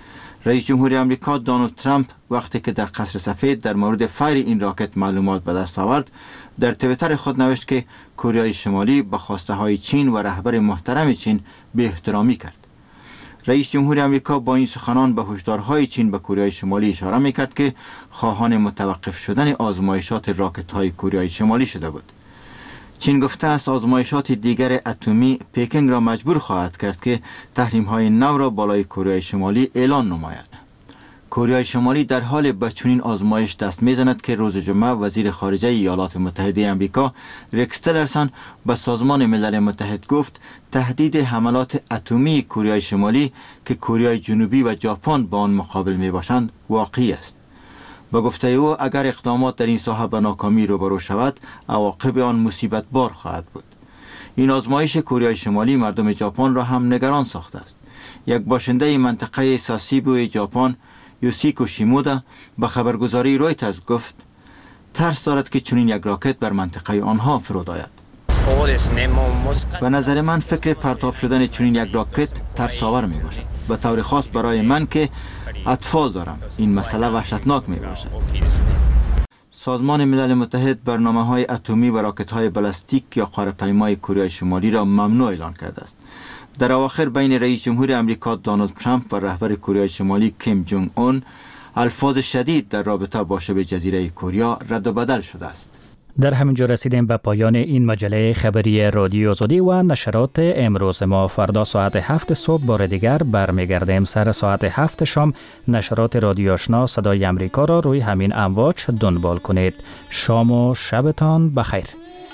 رئیس جمهور آمریکا دونالد ترامپ وقتی که در قصر سفید در مورد فیر این راکت معلومات به دست آورد، در توییتر خود نوشت که کره شمالی به خواسته های چین و رهبر محترم چین بی احترامی کرد. رئیس جمهور آمریکا با این سخنان به هشدارهای چین به کره شمالی اشاره میکرد که خواهان متوقف شدن آزمایشات راکت های کره شمالی شده بود. چین گفته است آزمایشات دیگر اتمی پکینگ را مجبور خواهد کرد که تحریم های نو را بالای کره شمالی اعلان نماید. کره شمالی در حال به چنین آزمایش دست میزند که روز جمعه وزیر خارجه ایالات متحده آمریکا ریکس تیلرسون به سازمان ملل متحد گفت تهدید حملات اتمی کره شمالی که کره جنوبی و ژاپن با آن مقابل می باشند واقعی است. با گفته او اگر اقدامات در این ساحه به ناکامی روبرو شود، عواقب آن مصیبت بار خواهد بود. این آزمایش کره شمالی مردم ژاپن را هم نگران ساخته است. یک باشنده منطقه ساسیبو ژاپن، یوسیکو شیمودا، به خبرگزاری رویترز گفت ترس دارد که چنین یک راکت بر منطقه آنها فرود آید. به نظر من فکر پرتاب شدن چنین یک راکت ترس‌آور می باشد. به طور خاص برای من که اطفال دارم این مسئله وحشتناک می باشد. سازمان ملل متحد برنامه‌های اتمی و راکت‌های بالستیک یا قاره‌پیمای کره شمالی را ممنوع اعلان کرده است. در اواخر بین رئیس جمهور آمریکا دونالد ترامپ و رهبر کره شمالی کیم جونگ اون الفاظ شدید در رابطه با شبه جزیره کره رد و بدل شده است. در همینجا رسیدیم به پایان این مجله خبری رادیو آزادی و نشرات امروز ما. فردا ساعت 7 صبح بار دیگر برمیگردیم. سر ساعت 7 شام نشرات رادیو آشنا صدای امریکا را روی همین امواج دنبال کنید. شام و شبتان بخیر.